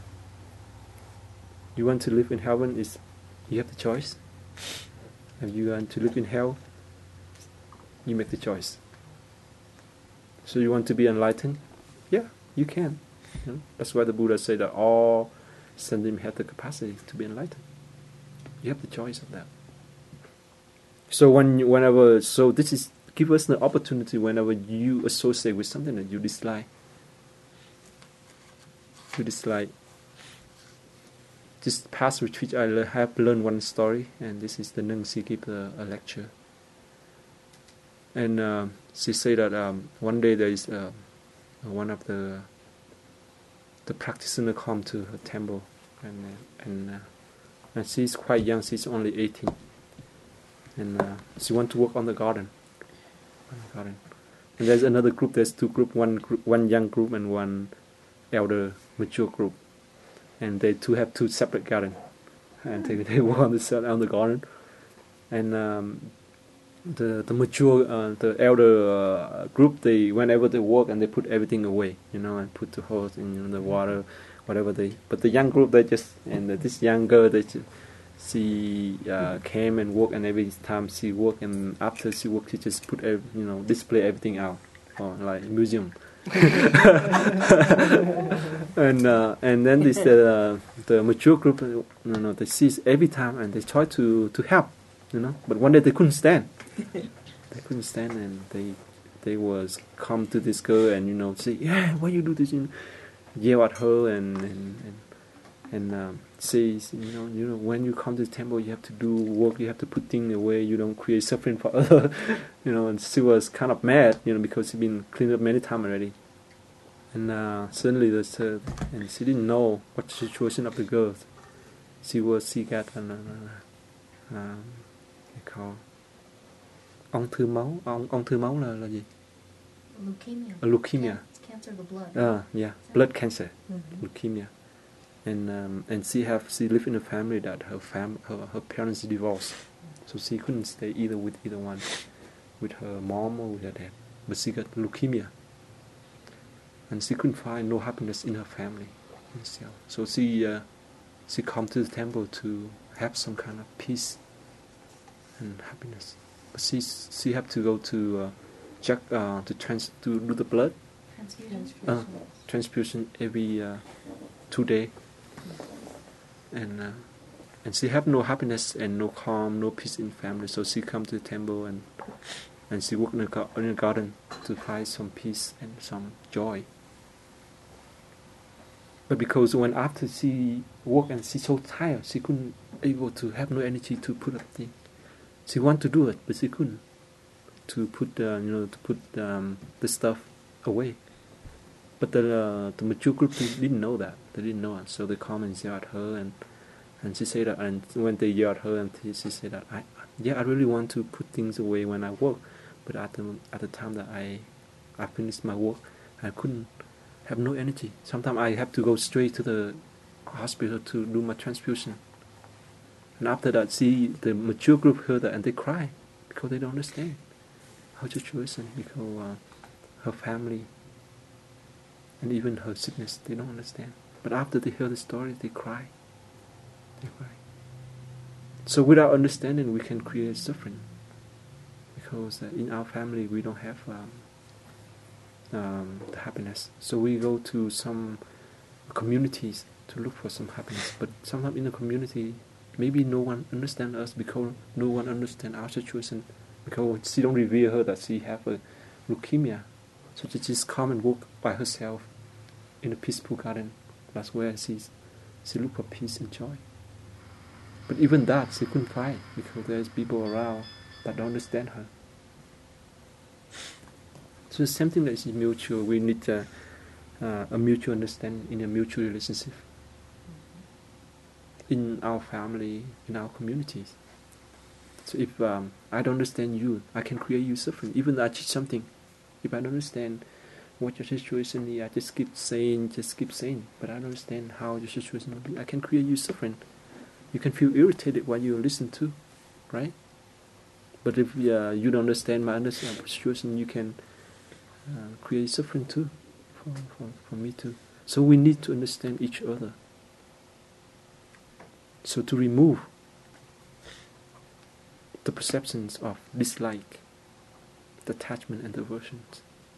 You want to live in heaven, is you have the choice. If you want to live in hell, you make the choice. So you want to be enlightened? Yeah, you can. You know? That's why the Buddha said that all sentient have the capacity to be enlightened. You have the choice of that. So when, whenever, so this is give us the opportunity whenever you associate with something that you dislike. You dislike. This past retreat, I le- have learned one story, and this is the nun. She gave a, a lecture, and uh, she said that um, one day there is uh, one of the the practitioner come to her temple, and uh, and uh, and she's quite young. She's only eighteen, and uh, she want to work on the garden. On the garden, and there's another group. There's two group. One group, one young group, and one elder, mature group. And they two have two separate gardens, and they, they work on the on the garden, and um, the the mature uh, the elder uh, group, they whenever they work and they put everything away, you know, and put the hose in, you know, the water, whatever they. But the young group, they just, and uh, this young girl, they just, she uh, came and worked, and every time she worked, and after she worked, she just put every, you know, display everything out, or like museum. and uh, and then this uh, the mature group, you know, they see every time and they try to, to help, you know. But one day they couldn't stand. They couldn't stand, and they they was come to this girl and, you know, say, yeah, why you do this? You know, yell at her and and and, and um, say, you know, you know, when you come to the temple, you have to do work. You have to put things away. You don't create suffering for others. You know, and she was kind of mad, you know, because she'd been cleaned up many times already. And uh, suddenly, there's uh, and she didn't know what the situation of the girls. She was, she got an, uh, um, they call ung thư máu. Ung, ung thư máu là là gì? Leukemia. A leukemia. It's cancer of the blood. Uh, yeah, blood cancer, Mm-hmm. leukemia. And um, and she have she lived in a family that her fam her, her parents divorced, so she couldn't stay either with either one, with her mom or with her dad. But she got leukemia, and she couldn't find no happiness in her family herself. So she uh, she come to the temple to have some kind of peace and happiness. But she she have to go to uh, check uh, to trans to do the blood Transfusion. uh, transfusion every uh, two day. And uh, and she have no happiness and no calm, no peace in family. So she come to the temple and and she worked in the, gar- in the garden to find some peace and some joy. But because when after she worked and she's so tired, she couldn't able to have no energy to put up things. She wanted to do it, but she couldn't. To put uh, you know to put um, the stuff away. But the uh, the mature group they didn't know that. They didn't know it, so they come and yell at her, and and she said that. And when they yelled at her, and she said that I yeah I really want to put things away when I work, but at the at the time that I I finished my work, I couldn't have no energy. Sometimes I have to go straight to the hospital to do my transfusion. And after that, see the mature group heard that and they cry because they don't understand her situation, because uh, her family and even her sickness, they don't understand. But after they hear the story, they cry. They cry. So without understanding, we can create suffering, because uh, in our family we don't have um, um, the happiness. So we go to some communities to look for some happiness. But sometimes in the community, maybe no one understands us because no one understands our situation. Because she don't reveal her that she have a leukemia, so she just come and walk by herself in a peaceful garden. That's where she she look for peace and joy. But even that she couldn't find because there's people around that don't understand her. So it's something that is mutual. We need a, uh, a mutual understanding in a mutual relationship in our family, in our communities. So if um, I don't understand you, I can create you suffering. Even though I teach something, if I don't understand what your situation is, I just keep saying, just keep saying, but I don't understand how your situation will be, I can create you suffering. You can feel irritated while you listen to, right? But if uh, you don't understand my understand situation, you can uh, create suffering too, for, for, for me too. So we need to understand each other. So to remove the perceptions of dislike, the attachment and aversions.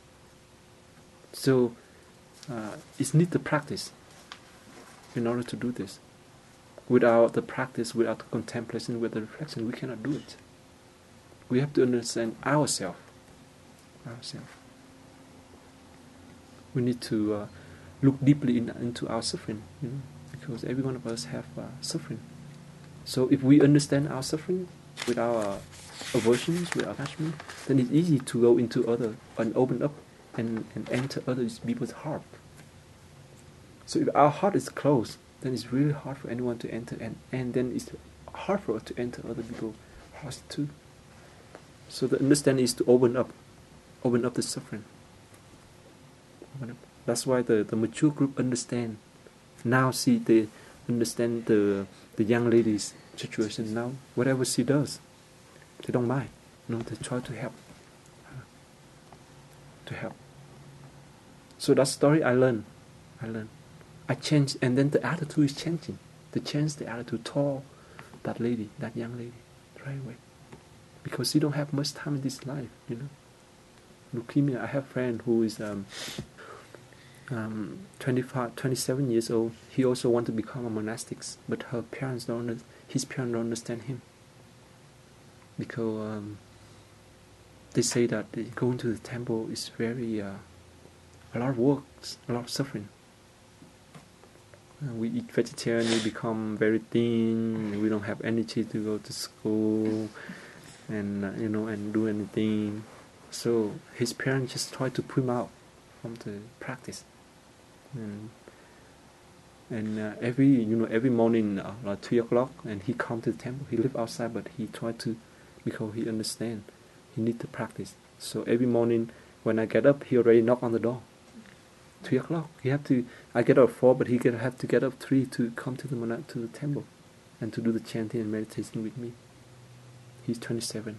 So uh, it needs the practice in order to do this. Without the practice, without the contemplation, without the reflection, we cannot do it. We have to understand ourselves. Ourselves. We need to uh, look deeply in, into our suffering, you know, because every one of us have uh, suffering. So if we understand our suffering, with our aversions, with our attachment, then it's easy to go into other and open up and, and enter other people's heart. So if our heart is closed, then it's really hard for anyone to enter, and, and then it's hard for us to enter other people's hearts too. So the understanding is to open up, open up the suffering. Open up. That's why the, the mature group understand. Now see, they understand the the young lady's situation now. Whatever she does, they don't mind. No, they try to help her. To help. So that story I learned. I learned. I changed, and then the attitude is changing. They changed the attitude toward that lady, that young lady, right away. Because she don't have much time in this life, you know. Leukemia. I have a friend who is um, um, twenty-five, twenty-seven years old. He also want to become a monastic, but her parents don't. His parents don't understand him because um, they say that going to the temple is very uh, a lot of work, a lot of suffering. Uh, we eat vegetarian, we become very thin. We don't have energy to go to school, and uh, you know, and do anything. So his parents just try to pull him out from the practice. And and uh, every you know every morning uh, like three o'clock, and he come to the temple. He live outside, but he try to, because he understand he need to practice. So every morning when I get up, he already knock on the door. Three o'clock. He have to. I get up at four, but he get have to get up three to come to the mona- to the temple, and to do the chanting and meditation with me. He's twenty-seven,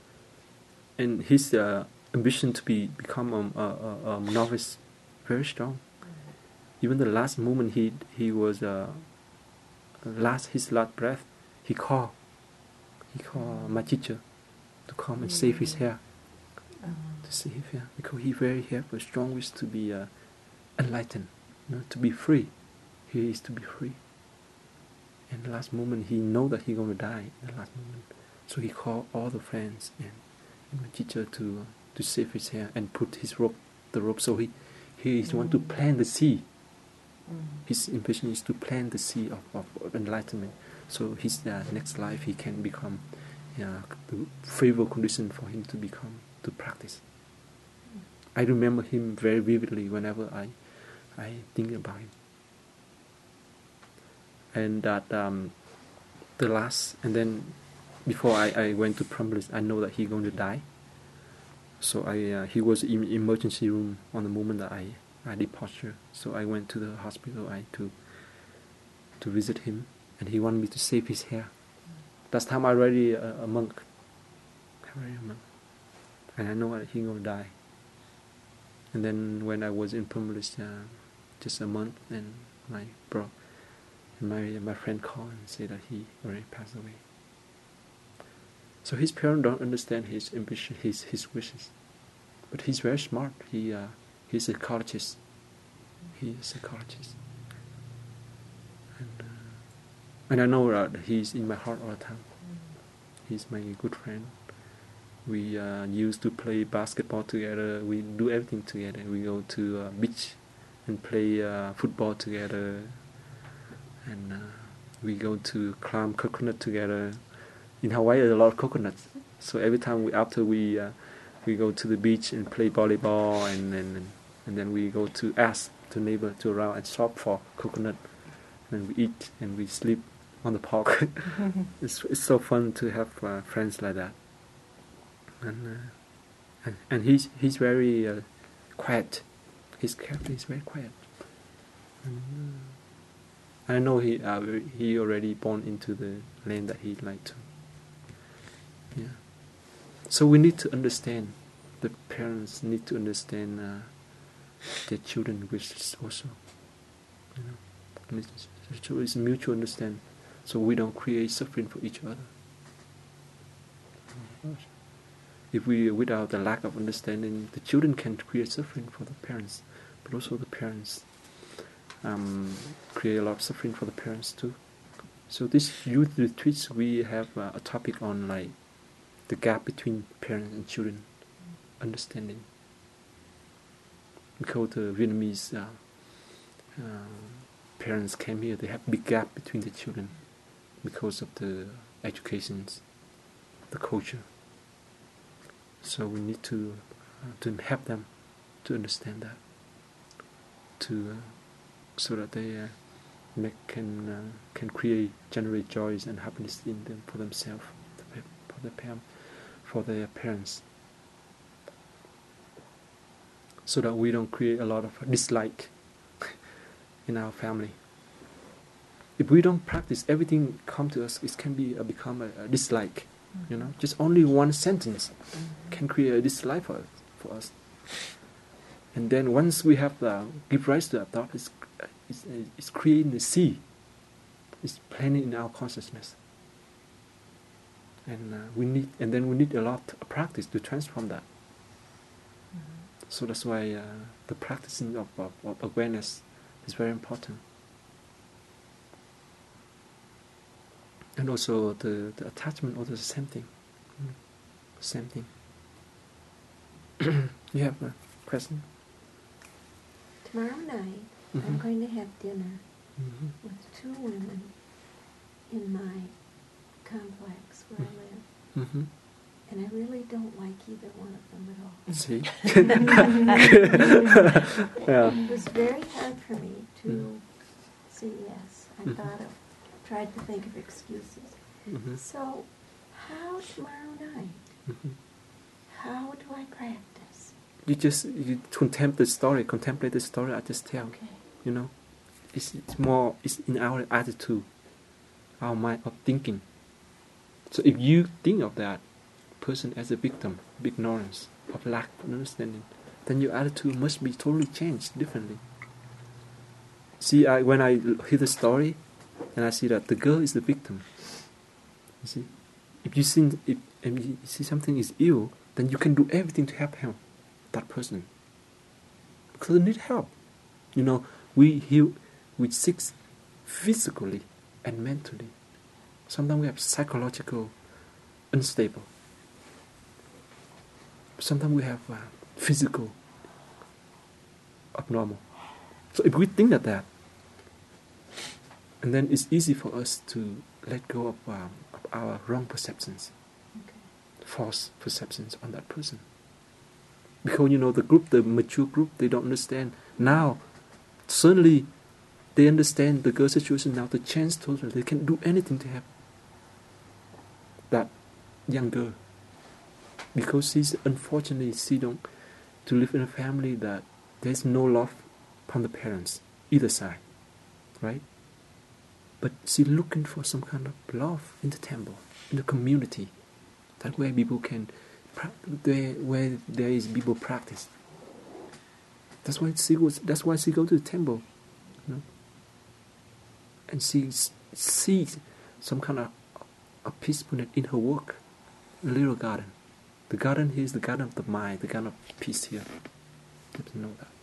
and his uh, ambition to be become a, a, a, a novice very strong. Even the last moment he he was uh, last his last breath, he called he called my teacher to come and save his hair, to save his hair, because he very have a strong wish to be uh, enlightened, you know, to be free. He is to be free. And the last moment he know that he gonna die in the last moment, so he called all the friends and my teacher to to save his hair and put his rope, the rope. So he he is want to plant the seed. His ambition is to plant the seed of, of, of enlightenment. So his uh, next life he can become uh, the favorable condition for him to become to practice. I remember him very vividly whenever I I think about him. And that um, the last and then before I, I went to Pramblis, I know that he going to die. So I uh, he was in emergency room on the moment that I I departure. So I went to the hospital I to to visit him, and he wanted me to save his hair. Last time I already a, a monk, already a monk, and I know that he gonna die. And then when I was in Pramblis, uh, just a month, and my bro, and my my friend called and said that he already passed away. So his parents don't understand his ambition, his his wishes, but he's very smart. He uh, he's a psychologist. He is a psychologist, and uh, and I know that he's in my heart all the time. He's my good friend. We uh, used to play basketball together. We do everything together. We go to uh, beach and play uh, football together, and uh, we go to climb coconut together. In Hawaii, there's a lot of coconuts, so every time we after we uh, we go to the beach and play volleyball, and then and then we go to ask to neighbor to around and shop for coconut, and we eat and we sleep on the park. it's it's so fun to have uh, friends like that, and uh, and and he's he's very uh, quiet. His character is very quiet. And, uh, I know he uh, he already born into the land that he'd like to. Yeah. So we need to understand. The parents need to understand uh, their children's wishes also. You know, it's, it's mutual understand. So we don't create suffering for each other. If we, without the lack of understanding, the children can create suffering for the parents, but also the parents um, create a lot of suffering for the parents too. So this youth retreats, we have uh, a topic on like the gap between parents and children, understanding. Because the Vietnamese uh, uh, parents came here, they have big gap between the children because of the educations, the culture. So we need to uh, to help them to understand that, to uh, so that they uh, make, can uh, can create, generate joys and happiness in them for themselves, for their parents, for their parents, so that we don't create a lot of dislike in our family. If we don't practice, everything come to us, it can be uh, become a, a dislike. You know, just only one sentence can create a dislike for us, for us. And then once we have the give rise to that thought, it's it's, it's creating the seed. It's planted in our consciousness. And uh, we need, and then we need a lot of practice to transform that. Mm-hmm. So that's why uh, the practicing of, of, of awareness is very important. And also the, the attachment, also the same thing. Mm. Same thing. You have a question? Tomorrow night, Mm-hmm. I'm going to have dinner Mm-hmm. with two women in my complex where I live. Mm-hmm. And I really don't like either one of them at all. See? Yeah. It was very hard for me to Mm. say yes. I Mhm. thought of, tried to think of excuses. Mm-hmm. So, how tomorrow night? Mm-hmm. How do I practice? You just you contemplate the story, contemplate the story I just tell. Okay. You know, it's, it's more, it's in our attitude, our mind of thinking. So if you think of that person as a victim of ignorance, of lack of understanding, then your attitude must be totally changed differently. See, I, when I hear the story, and I see that the girl is the victim. You see, if you see if, if you see something is ill, then you can do everything to help him, that person, because they need help. You know, we heal, we sick physically and mentally. Sometimes we have psychological unstable. sometimes we have uh, physical abnormal. So if we think of that, and then it's easy for us to let go of, um, of our wrong perceptions, Okay. false perceptions on that person. Because you know the group, the mature group, they don't understand. Now, suddenly, they understand the girl situation now. The chance told her they can do anything to help that young girl. Because she's unfortunately she don't to live in a family that there's no love from the parents, either side, right? But she's looking for some kind of love in the temple, in the community, that where people can, pra- there where there is people practice. That's why she goes. That's why she go to the temple, you know. And she s- sees some kind of a peacefulness in her work, a little garden. The garden here is the garden of the mind, the garden of peace here. You have to know that.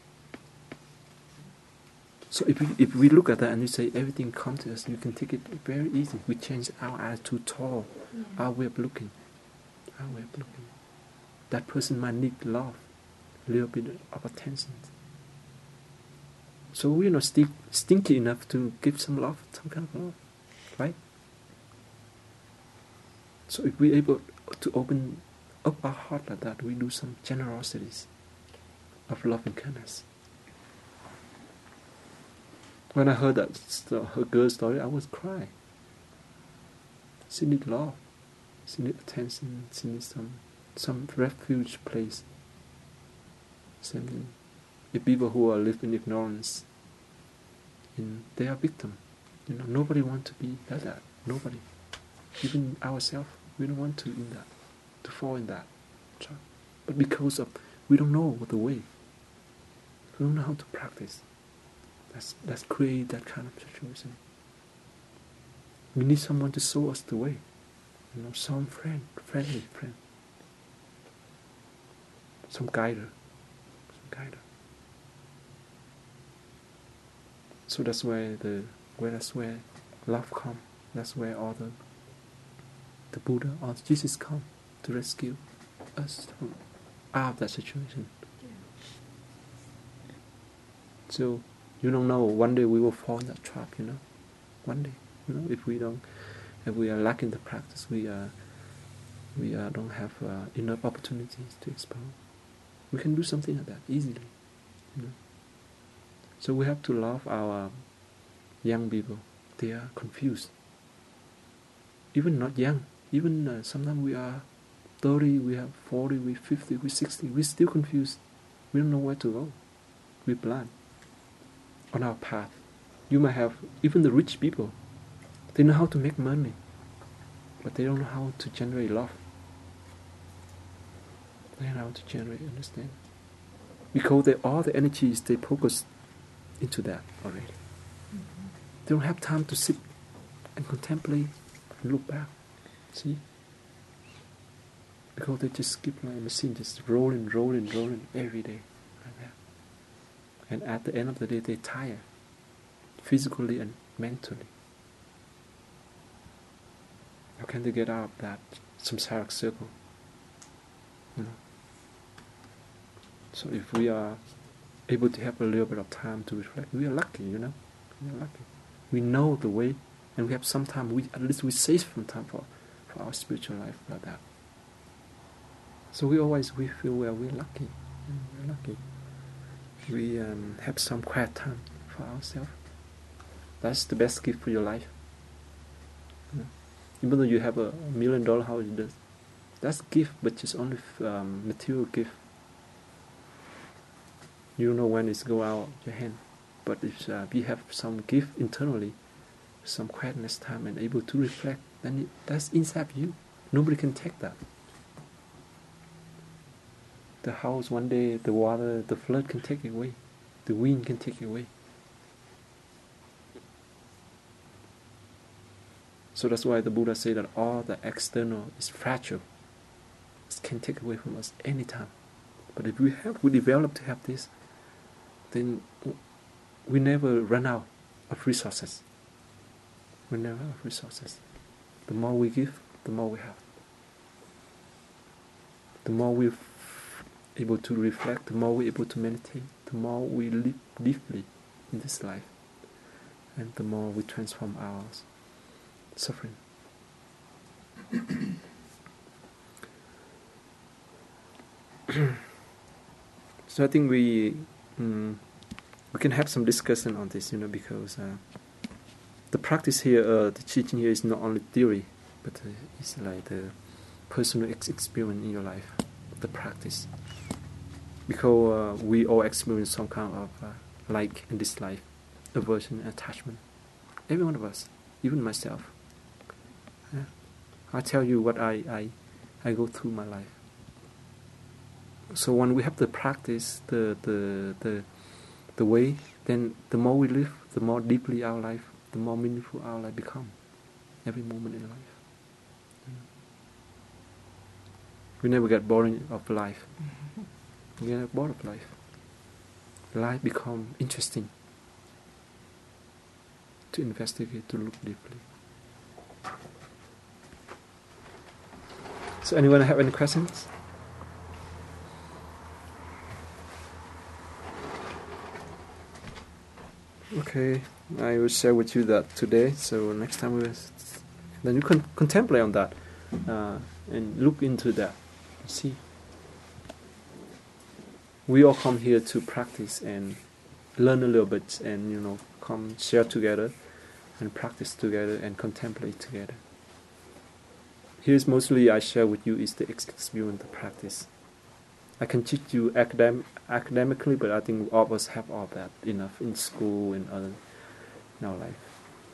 So if we, if we look at that and we say everything comes to us, you can take it very easy. We change our attitude toward Yeah. our way of looking. Our way of looking. That person might need love, a little bit of attention. So we're not sti- stinky enough to give some love, some kind of love, right? So if we're able to open up our heart like that, we do some generosities of love and kindness. When I heard that sto- her girl story, I was crying. She need love. She need attention. She needs some some refuge place. Same thing. If people who are live in ignorance, in, they are victim. You know, nobody wants to be like that. Nobody. Even ourselves, we don't want to in that, to fall in that trap. But because of we don't know the way, we don't know how to practice. That's that's create that kind of situation. We need someone to show us the way. You know, some friend, friendly friend, some guider, some guider. So that's where the where that's where love come. That's where all the the Buddha or Jesus come to rescue us from out of that situation. Yeah. So you don't know. One day we will fall in that trap. You know, one day. You know, if we don't, if we are lacking the practice, we are, we are, don't have uh, enough opportunities to explore. We can do something like that easily. You know. So we have to love our young people. They are confused. Even not young. Even uh, sometimes we are thirty, we have forty, we fifty, we sixty. We're still confused. We don't know where to go. We're blind on our path. You might have even the rich people. They know how to make money, but they don't know how to generate love. They know how to generate understanding. Because they, all the energies they focus into that already. Mm-hmm. They don't have time to sit and contemplate and look back. See? Because they just keep like a machine just rolling, rolling, rolling every day. Like that. And at the end of the day they tire. Physically and mentally. How can they get out of that samsaric circle? You know? So if we are able to have a little bit of time to reflect, we are lucky, you know. We are lucky. We know the way, and we have some time. We at least we save some time for, for our spiritual life like that. So we always we feel well. We're lucky. We're lucky. We um, have some quiet time for ourselves. That's the best gift for your life. You know? Even though you have a million dollar house, it does. That's gift, but just only um, material gift. You don't know when it's go out of your hand. But if uh, you have some gift internally, some quietness time and able to reflect, then it, that's inside you. Nobody can take that. The house one day, the water, the flood can take it away. The wind can take it away. So that's why the Buddha said that all the external is fragile. It can take away from us anytime. But if we have, we develop to have this, then we never run out of resources. We never have resources. The more we give, the more we have. The more we able to reflect, the more we're able to meditate, the more we live deeply in this life, and the more we transform our suffering. So I think we mm, we can have some discussion on this, you know, because uh, the practice here, uh, the teaching here is not only theory, but uh, it's like the personal ex- experience in your life, the practice. Because uh, we all experience some kind of uh, like in this life, aversion and attachment. Every one of us, even myself. Yeah. I tell you what I, I, I go through my life. So when we have the practice, the, the, the, the way, then the more we live, the more deeply our life, the more meaningful our life become. Every moment in life. Yeah. We never get bored of life. We get bored of life. Life become interesting to investigate, to look deeply. So anyone have any questions? Okay, I will share with you that today. So next time we will, then you can contemplate on that uh, and look into that. See, we all come here to practice and learn a little bit, and you know, come share together and practice together and contemplate together. Here's mostly I share with you is the experience, the practice. I can teach you academ- academically, but I think all of us have all that enough in school and other in our life.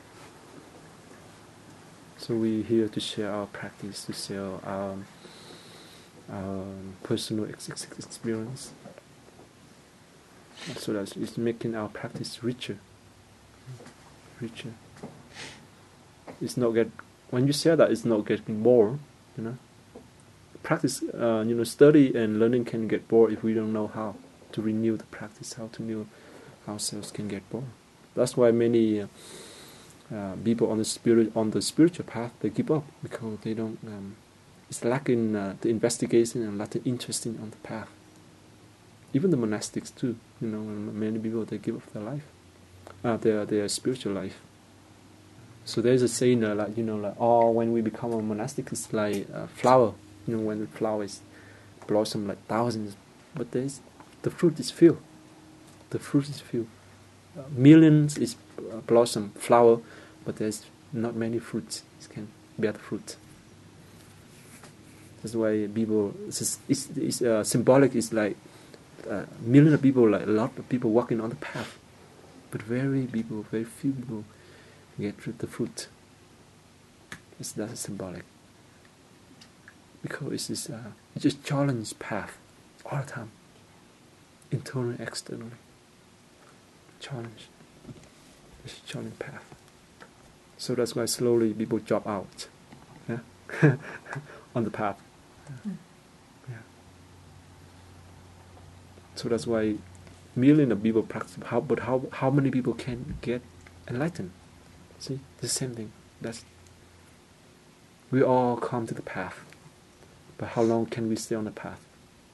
So we're here to share our practice, to share our, our personal ex- ex- experience, so that it's making our practice richer, richer. It's not get when you share that, it's not getting bored, you know. Practice, uh, you know, study and learning can get bored if we don't know how to renew the practice, how to renew ourselves can get bored. That's why many uh, uh, people on the spirit on the spiritual path, they give up because they don't. Um, it's lacking uh, the investigation and lacking interest in on the path. Even the monastics too, you know, many people they give up their life, uh, their their spiritual life. So there's a saying uh, like you know like oh when we become a monastic it's like a flower. You know, when the flowers blossom like thousands, but there's the fruit is few. The fruit is few. Uh, millions is uh, blossom, flower, but there's not many fruits. It can bear the fruit. That's why people. It's, it's, it's uh, symbolic. It's like uh, millions of people, like a lot of people walking on the path, but very people, very few people get the fruit. It's, that's symbolic. Because it's uh, it's just challenge path all the time, internally, externally. Challenge, it's a challenge path. So that's why slowly people drop out, yeah, on the path. Yeah. Yeah. So that's why millions of people practice. How, but how how many people can get enlightened? See, the same thing. That's we all come to the path. But how long can we stay on the path?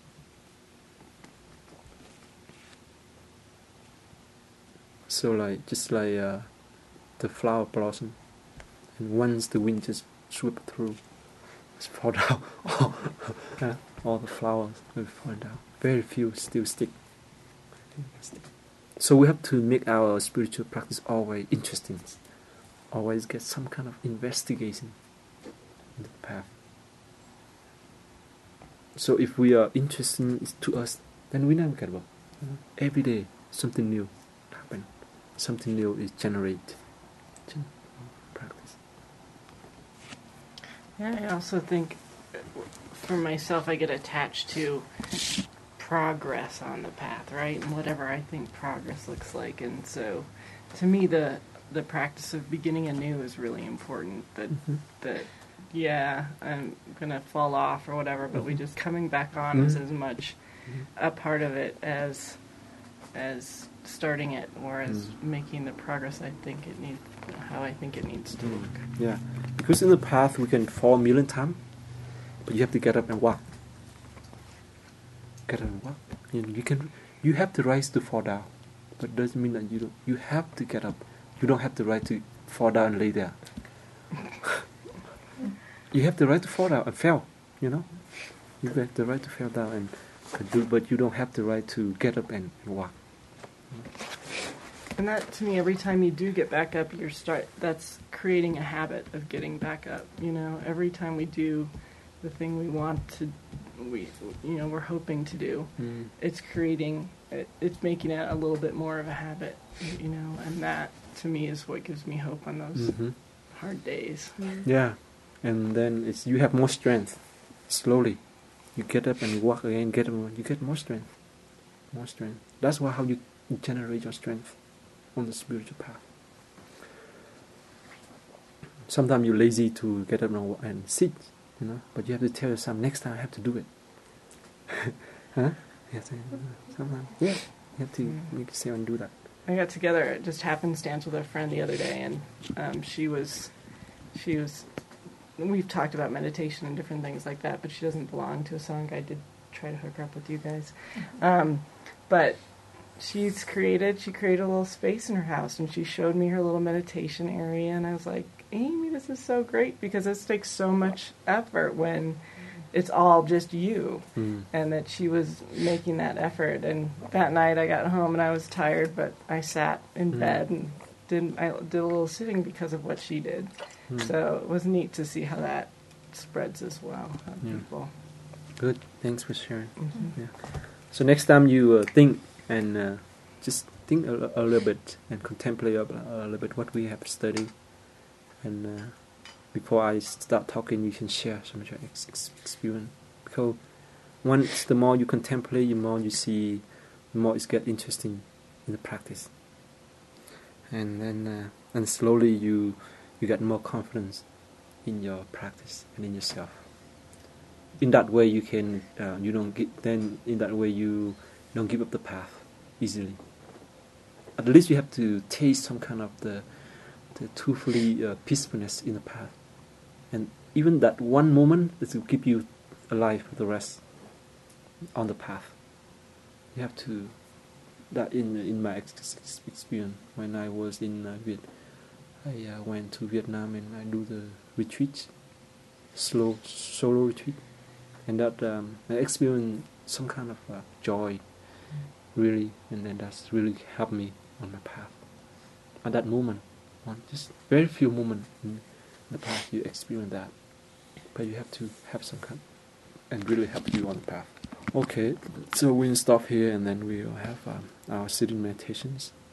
So like just like uh, the flower blossom, and once the wind just sweep through, it's fall down. Yeah, all the flowers will fall down. Very few still stick. So we have to make our spiritual practice always interesting. Always get some kind of investigation in the path. So if we are interested to us, then we never get bored. You know? Every day, something new happen, something new is generated. Practice. Yeah, I also think, for myself, I get attached to progress on the path, right? And whatever I think progress looks like, and so, to me, the the practice of beginning anew is really important. That mm-hmm. that. Yeah, I'm gonna fall off or whatever, but mm-hmm. we just coming back on mm-hmm. is as much mm-hmm. a part of it as as starting it, or as mm. making the progress I think it needs, how I think it needs to look. Yeah, because in the path we can fall a million times, but you have to get up and walk. get up and walk. You know, you can, you have the right to fall down, but doesn't mean that you don't. You have to get up. You don't have the right to fall down and lay there. You have the right to fall down and fail. You know, you have the right to fall down and, and do, but you don't have the right to get up and, and walk. And that, to me, every time you do get back up, you're start. That's creating a habit of getting back up. You know, every time we do the thing we want to, we, you know, we're hoping to do, Mm. it's creating, it, it's making it a little bit more of a habit. You know, and that to me is what gives me hope on those Mhm. hard days. Yeah, and then it's you have more strength. Slowly, you get up and you walk again. Get up, you get more strength, more strength. That's why how you generate your strength on the spiritual path. Sometimes you're lazy to get up and, wa- and sit, you know, but you have to tell yourself next time I have to do it. Huh? You have to, sometimes, yeah, you have to Mm. make yourself and do that. I got together at just happenstance with a friend the other day, and um, she was, she was. We've talked about meditation and different things like that, but she doesn't belong to a song. I did try to hook her up with you guys, um, but she's created. She created a little space in her house, and she showed me her little meditation area, and I was like, Amy, this is so great because this takes so much effort when it's all just you. Mm. And that she was making that effort. And that night I got home and I was tired, but I sat in Mm. bed and did I did a little sitting because of what she did. Mm. So it was neat to see how that spreads as well on Yeah. people. Good. Thanks for sharing. Mhm. Yeah. So next time you uh, think and uh, just think a, a little bit and contemplate a, a little bit what we have studied. And uh, before I start talking, you can share some of your ex- ex- experience. Because once the more you contemplate, the more you see, the more it gets interesting in the practice. And then uh, and slowly you you get more confidence in your practice and in yourself. In that way, you can uh, you don't get then in that way you don't give up the path easily. At least you have to taste some kind of the the truthfully uh, peacefulness in the path, and even that one moment is to keep you alive for the rest on the path. You have to that in in my ex- ex- experience when I was in uh, Viet, I uh, went to Vietnam and I do the retreat, slow solo retreat. And that um, I experienced some kind of uh, joy, really, and then that's really helped me on my path. At that moment, one just very few moments in the path, you experience that, but you have to have some kind, and really help you on the path. Okay, so we'll stop here, and then we'll have um, our sitting meditations.